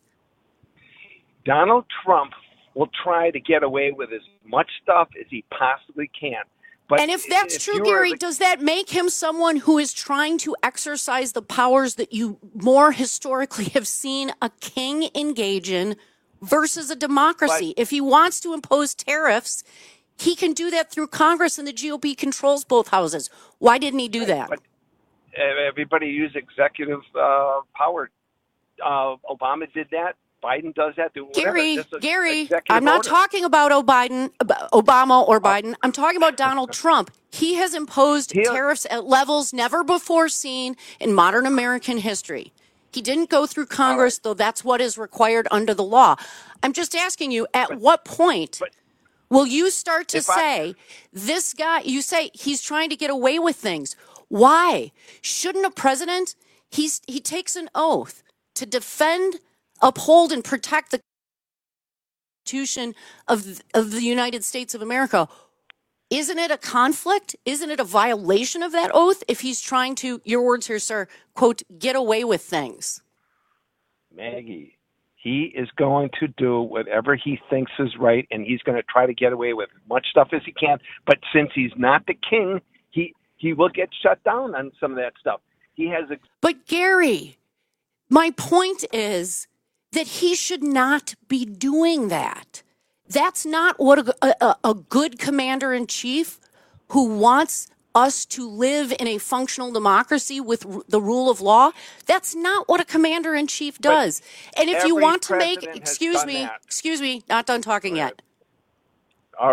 Donald Trump will try to get away with as much stuff as he possibly can. But and if that's if true, you are Gary, the- does that make him someone who is trying to exercise the powers that you more historically have seen a king engage in versus a democracy? But- if he wants to impose tariffs, he can do that through Congress, and the G O P controls both houses. Why didn't he do that? But everybody use executive uh, power. Uh, Obama did that. Biden does that. Do whatever. Gary, Just a Gary, executive I'm not order. talking about O Biden, about Obama or Biden. I'm talking about Donald Trump. He has imposed tariffs at levels never before seen in modern American history. He didn't go through Congress, though that's what is required under the law. I'm just asking you, at what point will you start to if I- say, this guy, you say he's trying to get away with things. Why? Shouldn't a president, he's, he takes an oath to defend, uphold, and protect the Constitution of, of the United States of America. Isn't it a conflict? Isn't it a violation of that oath if he's trying to, your words here, sir, quote, get away with things? Maggie, he is going to do whatever he thinks is right, and he's going to try to get away with as much stuff as he can. But since he's not the king, he he will get shut down on some of that stuff. He has a But Gary, my point is that he should not be doing that. That's not what a, a, a good commander in chief who wants us to live in a functional democracy with r- the rule of law. That's not what a commander in chief does. And if you every want to make, president has excuse done me, that. excuse me, not done talking yet. all right.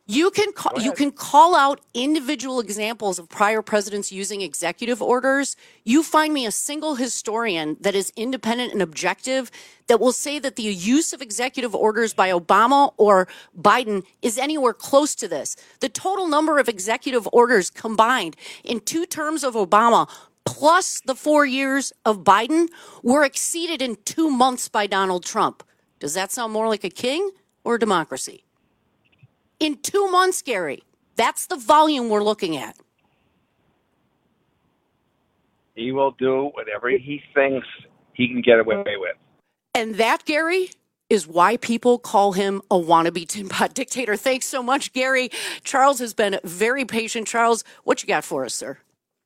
You can call, you can call out individual examples of prior presidents using executive orders. You find me a single historian that is independent and objective that will say that the use of executive orders by Obama or Biden is anywhere close to this. The total number of executive orders combined in two terms of Obama plus the four years of Biden were exceeded in two months by Donald Trump. Does that sound more like a king or a democracy? In two months, Gary. That's the volume we're looking at. He will do whatever he thinks he can get away with. And that, Gary, is why people call him a wannabe tin pot dictator. Thanks so much, Gary. Charles has been very patient. Charles, what you got for us, sir?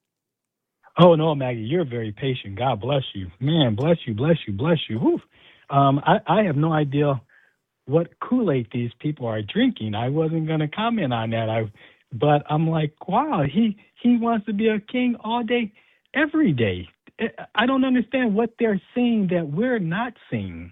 Oh, no, Maggie, you're very patient. God bless you. Man, bless you, bless you, bless you. Whew. Um, I, I have no idea what Kool-Aid these people are drinking. I wasn't going to comment on that. I, but I'm like, wow, he, he wants to be a king all day, every day. I don't understand what they're saying that we're not seeing.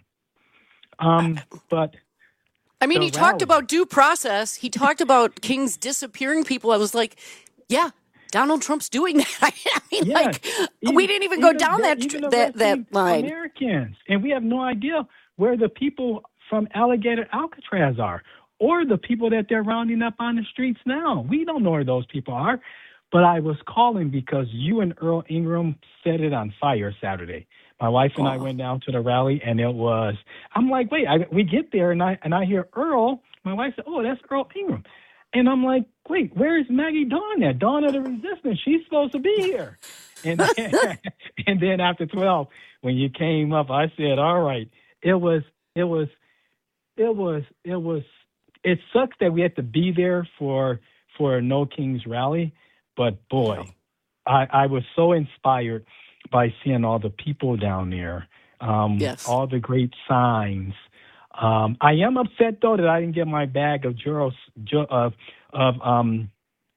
Um, but I mean, he rally. talked about due process. He talked about kings disappearing people. I was like, yeah, Donald Trump's doing that. I mean, yeah. like, even, we didn't even go down that that, that, that line. Americans, and we have no idea where the people from Alligator Alcatraz are, or the people that they're rounding up on the streets now. We don't know where those people are. But I was calling because you and Earl Ingram set it on fire Saturday. My wife and oh. I went down to the rally, and it was, I'm like, wait, I, we get there, and I and I hear Earl. My wife said, oh, that's Earl Ingram. And I'm like, wait, where is Maggie Dawn at? Dawn of the Resistance. She's supposed to be here. And then, and then after twelve, when you came up, I said, all right, it was, it was, It was, it was, it sucks that we had to be there for for a No Kings rally, but boy, I, I was so inspired by seeing all the people down there, um, yes. all the great signs. Um, I am upset, though, that I didn't get my bag of, George, of, of um,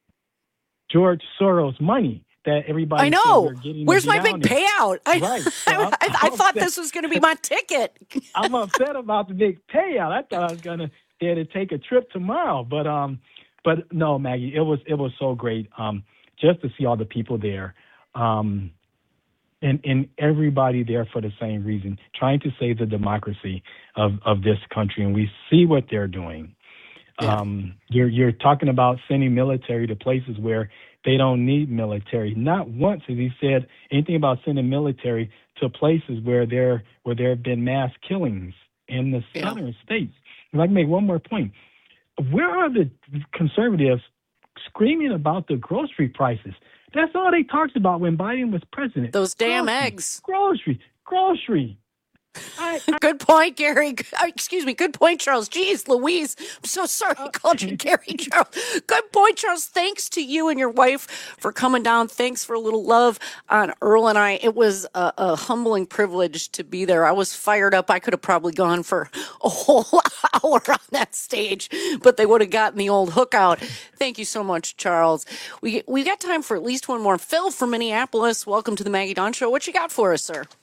George Soros money that everybody I know. Getting Where's my big there. payout? I, right. So I, I, I thought this was going to be my ticket. I'm upset about the big payout. I thought I was going to there to take a trip tomorrow, but um, but no, Maggie, it was it was so great um just to see all the people there, um, and and everybody there for the same reason, trying to save the democracy of of this country, and we see what they're doing. Yeah. Um, you're you're talking about sending military to places where they don't need military. Not once has he said anything about sending military to places where there where there have been mass killings in the yeah. southern states. If I can make one more point, where are the conservatives screaming about the grocery prices? That's all they talked about when Biden was president. Those damn grocery, eggs. Grocery, grocery. I, I, good point, Gary. Excuse me. Good point, Charles. Jeez, Louise. I'm so sorry I called you Gary, Charles. Good point, Charles. Thanks to you and your wife for coming down. Thanks for a little love on Earl and I. It was a, a humbling privilege to be there. I was fired up. I could have probably gone for a whole hour on that stage, but they would have gotten the old hook out. Thank you so much, Charles. We we got time for at least one more. Phil from Minneapolis. Welcome to the Maggie Dawn Show. What you got for us, sir?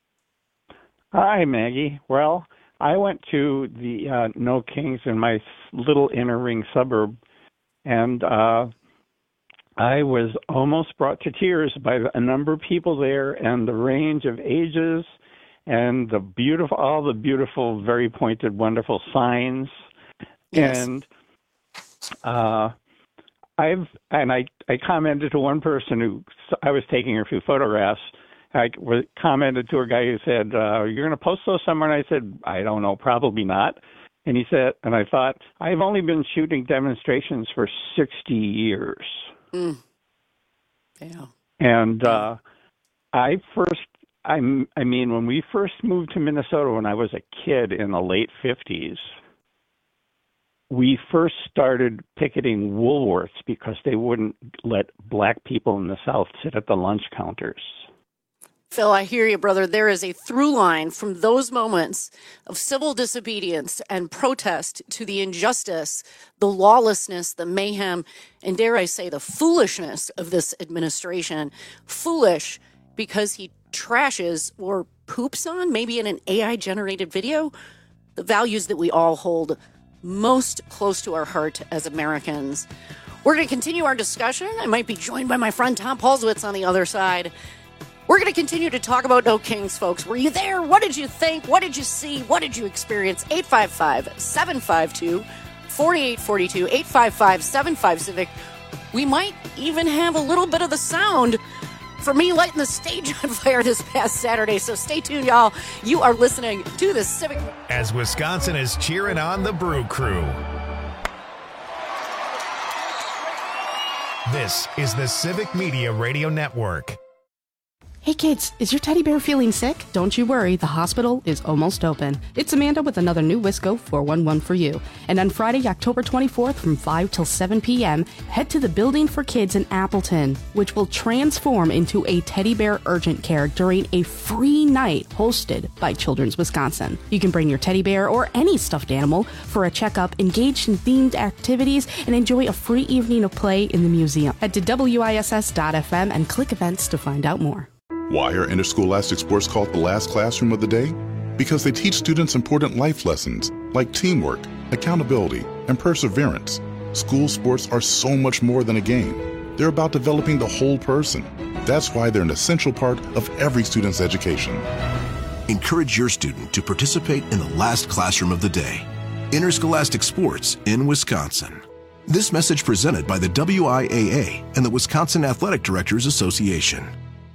Hi, Maggie. Well, I went to the uh, No Kings in my little inner ring suburb, and uh, I was almost brought to tears by a number of people there and the range of ages and the beautiful, all the beautiful, very pointed, wonderful signs. Yes. And uh, I've and I, I commented to one person who I was taking a few photographs. I commented to a guy who said, uh, you're going to post those somewhere? And I said, I don't know, probably not. And he said, and I thought, I've only been shooting demonstrations for sixty years. Mm. Yeah. And uh, I first, I, I mean, when we first moved to Minnesota when I was a kid in the late fifties, we first started picketing Woolworths because they wouldn't let black people in the South sit at the lunch counters. Phil, I hear you, brother. There is a through line from those moments of civil disobedience and protest to the injustice, the lawlessness, the mayhem, and dare I say the foolishness of this administration. Foolish because he trashes or poops on, maybe in an A I-generated video, the values that we all hold most close to our heart as Americans. We're going to continue our discussion. I might be joined by my friend Tom Paulswitz on the other side. We're going to continue to talk about No Kings, folks. Were you there? What did you think? What did you see? What did you experience? eight five five, seven five two, four eight four two, eight five five, seven five Civic. We might even have a little bit of the sound for me lighting the stage on fire this past Saturday. So stay tuned, y'all. You are listening to the Civic. As Wisconsin is cheering on the Brew Crew. This is the Civic Media Radio Network. Hey kids, is your teddy bear feeling sick? Don't you worry, the hospital is almost open. It's Amanda with another new Wisco four one one for you. And on Friday, October twenty-fourth from five till seven p.m., head to the Building for Kids in Appleton, which will transform into a teddy bear urgent care during a free night hosted by Children's Wisconsin. You can bring your teddy bear or any stuffed animal for a checkup, engage in themed activities, and enjoy a free evening of play in the museum. Head to W I S S dot F M and click events to find out more. Why are interscholastic sports called the last classroom of the day? Because they teach students important life lessons like teamwork, accountability, and perseverance. School sports are so much more than a game. They're about developing the whole person. That's why they're an essential part of every student's education. Encourage your student to participate in the last classroom of the day. Interscholastic sports in Wisconsin. This message presented by the W I A A and the Wisconsin Athletic Directors Association.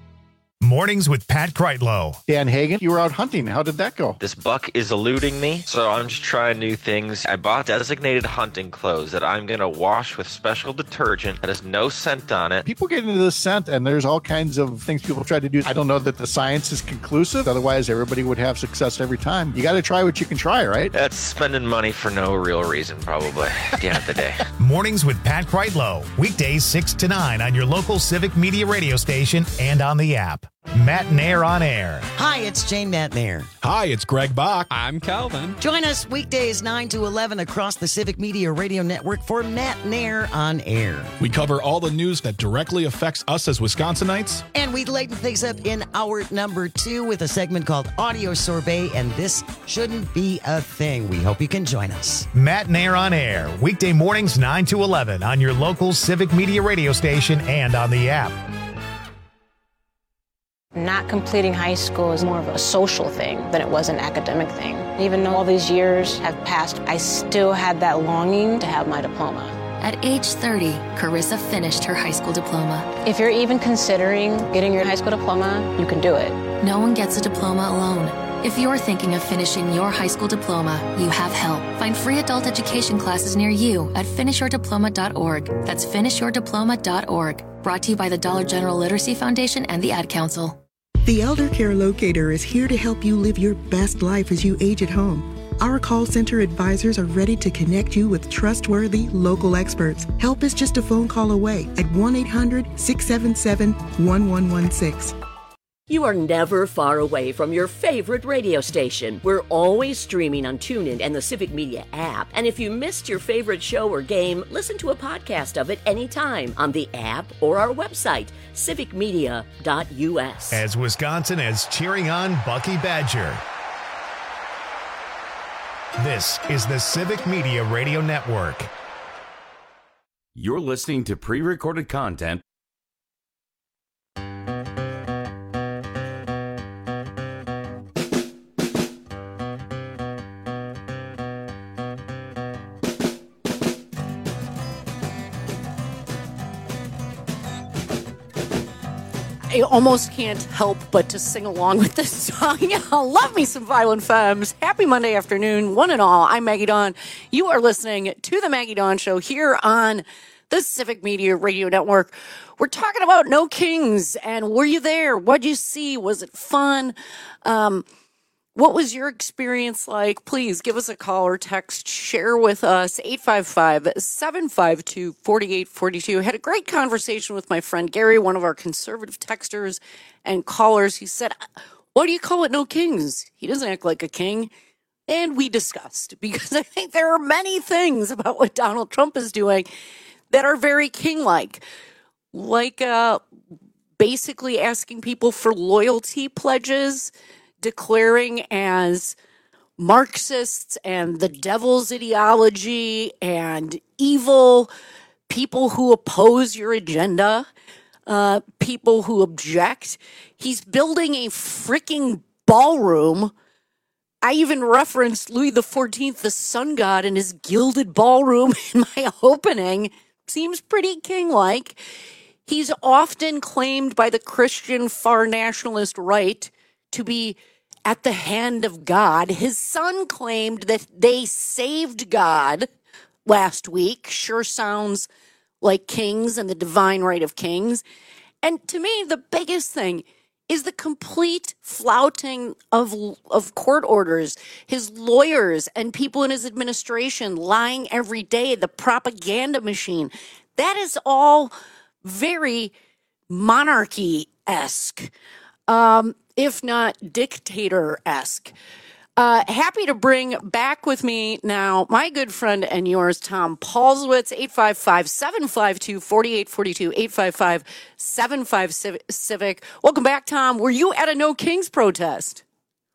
Mornings with Pat Kreitlow. Dan Hagan, you were out hunting. How did that go? This buck is eluding me, so I'm just trying new things. I bought designated hunting clothes that I'm going to wash with special detergent that has no scent on it. People get into the scent, and there's all kinds of things people try to do. I don't know that the science is conclusive. Otherwise, everybody would have success every time. You got to try what you can try, right? That's spending money for no real reason, probably, at the end of the day. Mornings with Pat Kreitlow. Weekdays six to nine on your local Civic Media radio station and on the app. Matt Nair on air. Hi, it's Jane Matt Nair. Hi, it's Greg Bach. I'm Calvin. Join us weekdays nine to eleven across the Civic Media Radio Network for Matt Nair on air. We cover all the news that directly affects us as Wisconsinites. And we lighten things up in hour number two with a segment called Audio Sorbet, and this shouldn't be a thing. We hope you can join us. Matt Nair on air. Weekday mornings nine to eleven on your local Civic Media radio station and on the app. Not completing high school is more of a social thing than it was an academic thing. Even though all these years have passed, I still had that longing to have my diploma. At age thirty, Carissa finished her high school diploma. If you're even considering getting your high school diploma, you can do it. No one gets a diploma alone. If you're thinking of finishing your high school diploma, you have help. Find free adult education classes near you at finish your diploma dot org. That's finish your diploma dot org. Brought to you by the Dollar General Literacy Foundation and the Ad Council. The Elder Care Locator is here to help you live your best life as you age at home. Our call center advisors are ready to connect you with trustworthy local experts. Help is just a phone call away at one eight hundred, six seven seven, one one one six. You are never far away from your favorite radio station. We're always streaming on TuneIn and the Civic Media app. And if you missed your favorite show or game, listen to a podcast of it anytime on the app or our website, civic media dot U S. As Wisconsin is cheering on Bucky Badger. This is the Civic Media Radio Network. You're listening to pre-recorded content. I almost can't help but to sing along with this song. Love me some Violent Femmes. Happy Monday afternoon, one and all. I'm Maggie Dawn. You are listening to the Maggie Dawn Show here on the Civic Media Radio Network. We're talking about No Kings, and were you there? What'd you see? Was it fun? Um, what was your experience like? Please give us a call or text. Share with us. eight five five, seven five two, four eight four two. Had a great conversation with my friend Gary, one of our conservative texters and callers. He said, why do you call it No Kings? He doesn't act like a king. And we discussed, because I think there are many things about what Donald Trump is doing that are very king-like. Like uh, basically asking people for loyalty pledges, declaring as Marxists and the devil's ideology and evil people who oppose your agenda, uh, people who object. He's building a freaking ballroom. I even referenced Louis the fourteenth, the sun god, in his gilded ballroom in my opening. Seems pretty king-like. He's often claimed by the Christian far nationalist right to be at the hand of God. His son claimed that they saved God last week. Sure sounds like kings and the divine right of kings. And to me, the biggest thing is the complete flouting of, of court orders, his lawyers and people in his administration lying every day, the propaganda machine. That is all very monarchy-esque, um, if not dictator-esque. Uh, happy to bring back with me now my good friend and yours, Tom Paulswitz, eight five five, seven five two, four eight four two, eight five five, seven five Civic. Welcome back, Tom. Were you at a No Kings protest?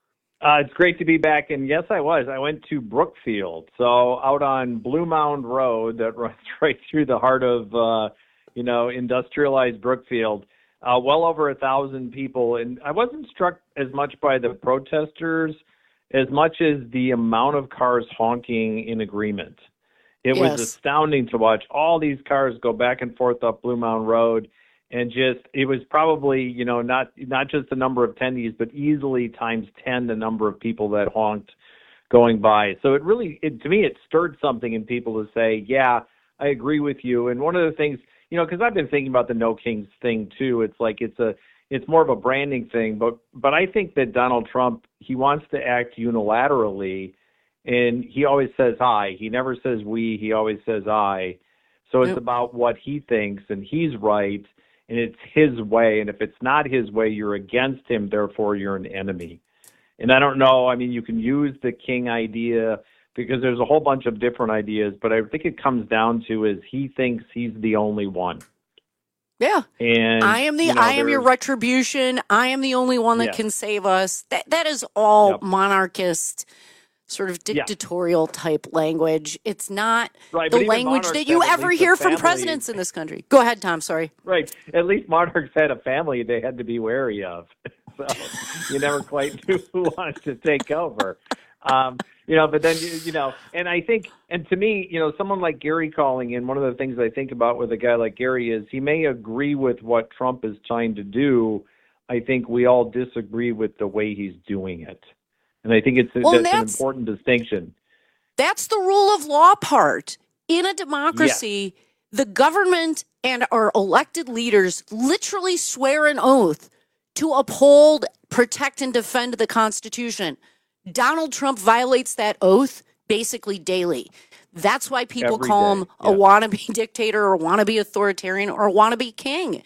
Uh, it's great to be back, and yes, I was. I went to Brookfield, so out on Blue Mound Road that runs right through the heart of, uh, you know, industrialized Brookfield. Uh, well over a thousand people, and I wasn't struck as much by the protesters as much as the amount of cars honking in agreement. It Yes. was astounding to watch all these cars go back and forth up Blue Mound Road, and just it was probably, you know, not not just the number of attendees, but easily times ten the number of people that honked going by. So it really, it, to me, it stirred something in people to say, yeah, I agree with you. And one of the things, you know, because I've been thinking about the No Kings thing too. It's like it's a It's more of a branding thing, but but I think that Donald Trump, he wants to act unilaterally, and he always says I. He never says we. He always says I. So it's Yep. about what he thinks, and he's right, and it's his way. And if it's not his way, you're against him. Therefore, you're an enemy. And I don't know. I mean, you can use the king idea because there's a whole bunch of different ideas, but I think it comes down to is he thinks he's the only one. Yeah. And I am the you know, I am your there's- retribution. I am the only one that Yes. can save us. That that is all Yep. monarchist sort of Yeah. dictatorial type language. It's not Right, but the even language monarchs that you have at ever least a hear from family. presidents in this country. Go ahead, Tom, sorry. Right. At least monarchs had a family they had to be wary of. So you never quite knew who wanted to take over. Um, you know, but then, you, you know, and I think, and to me, you know, someone like Gary calling in, one of the things I think about with a guy like Gary is he may agree with what Trump is trying to do. I think we all disagree with the way he's doing it. And I think it's Well, that's, that's- an important distinction. That's the rule of law part. In a democracy, the government and our elected leaders literally swear an oath to uphold, protect, and defend the Constitution. Donald Trump violates that oath basically daily. That's why people Every call day, him a wannabe dictator or wannabe authoritarian or wannabe king.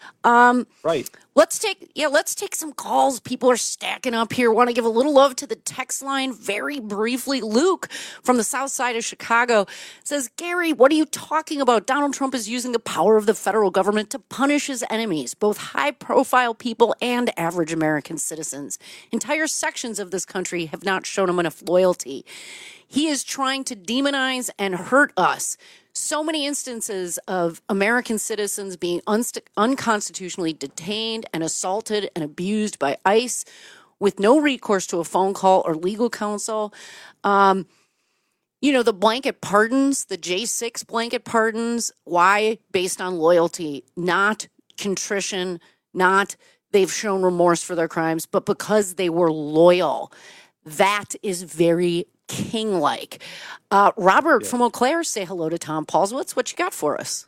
Um, Right. Let's take yeah, let's take some calls. People are stacking up here. Want to give a little love to the text line very briefly. Luke from the south side of Chicago says, Gary, what are you talking about? Donald Trump is using the power of the federal government to punish his enemies, both high-profile people and average American citizens. Entire sections of this country have not shown him enough loyalty. He is trying to demonize and hurt us. So many instances of American citizens being unst- unconstitutionally detained and assaulted and abused by ICE with no recourse to a phone call or legal counsel. Um, you know, the blanket pardons, the J six blanket pardons, why? Based on loyalty, not contrition, not they've shown remorse for their crimes, but because they were loyal. That is very king-like. Uh, Robert Yeah. from Eau Claire, say hello to Tom Paulswitz. What you got for us?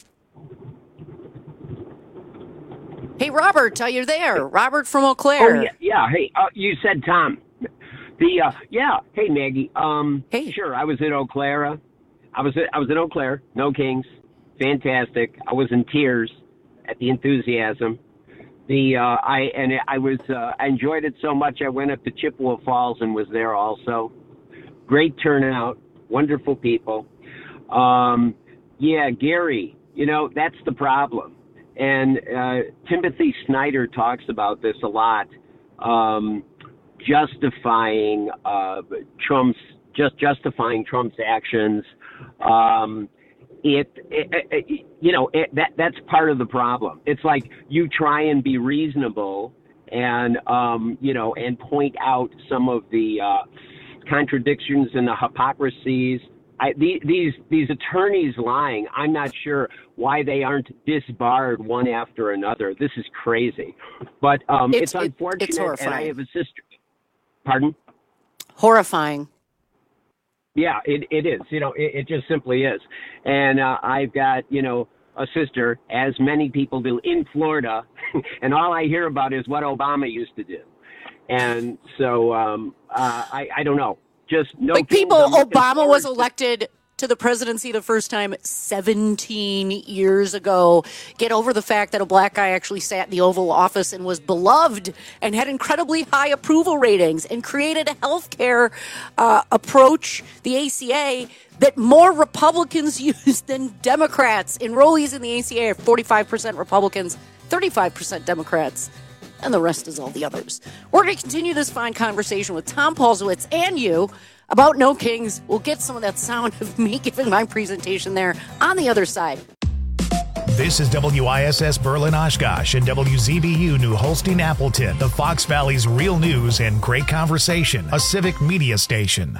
Hey, Robert, are you there? Robert from Eau Claire. Oh, yeah, yeah. Hey, uh, you said Tom. The uh, yeah. Hey, Maggie. Um, hey. Sure, I was in Eau Claire. I was I was in Eau Claire. No Kings. Fantastic. I was in tears at the enthusiasm. The uh, I and I was uh, I enjoyed it so much. I went up to Chippewa Falls and was there also. Great turnout. Wonderful people. Um, yeah, Gary. You know, that's the problem. And uh, Timothy Snyder talks about this a lot. Um, justifying uh, Trump's just justifying Trump's actions. Um, it, it, it you know it, that that's part of the problem. It's like you try and be reasonable and um, you know and point out some of the uh, contradictions and the hypocrisies. I, the, these these attorneys lying, I'm not sure why they aren't disbarred one after another. This is crazy. But um, it's, it's unfortunate, it's horrifying. And I have a sister. Pardon? Horrifying. Yeah, it, it is. You know, it, it just simply is. And uh, I've got, you know, a sister, as many people do, in Florida, and all I hear about is what Obama used to do. And so um, uh, I, I don't know. Just no like people, Obama was elected to the presidency the first time seventeen years ago. Get over the fact that a black guy actually sat in the Oval Office and was beloved and had incredibly high approval ratings and created a healthcare uh, approach, the A C A, that more Republicans use than Democrats. Enrollees in the A C A are forty-five percent Republicans, thirty-five percent Democrats. And the rest is all the others. We're going to continue this fine conversation with Tom Paulsowitz and you about No Kings. We'll get some of that sound of me giving my presentation there on the other side. This is W I S S Berlin Oshkosh and W Z B U New Holstein Appleton, the Fox Valley's real news and great conversation, a civic media station.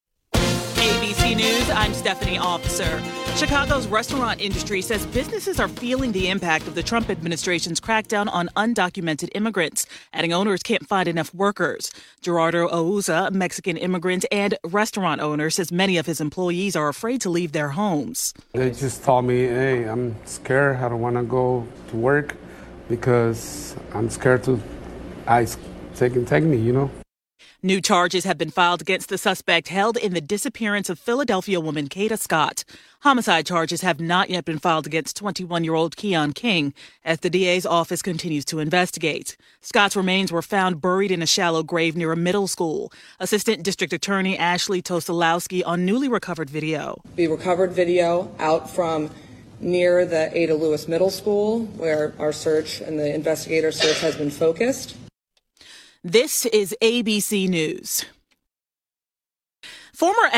A B C News, I'm Stephanie Officer. Chicago's restaurant industry says businesses are feeling the impact of the Trump administration's crackdown on undocumented immigrants, adding owners can't find enough workers. Gerardo Ouza, a Mexican immigrant and restaurant owner, says many of his employees are afraid to leave their homes. They just told me, hey, I'm scared. I don't want to go to work because I'm scared to ICE take and take me, you know. New charges have been filed against the suspect held in the disappearance of Philadelphia woman Kata Scott. Homicide charges have not yet been filed against twenty-one-year-old Keon King as the D A's office continues to investigate. Scott's remains were found buried in a shallow grave near a middle school. Assistant District Attorney Ashley Tosolowski on newly recovered video. We recovered video out from near the Ada Lewis Middle School where our search and the investigator search has been focused. This is A B C News. Former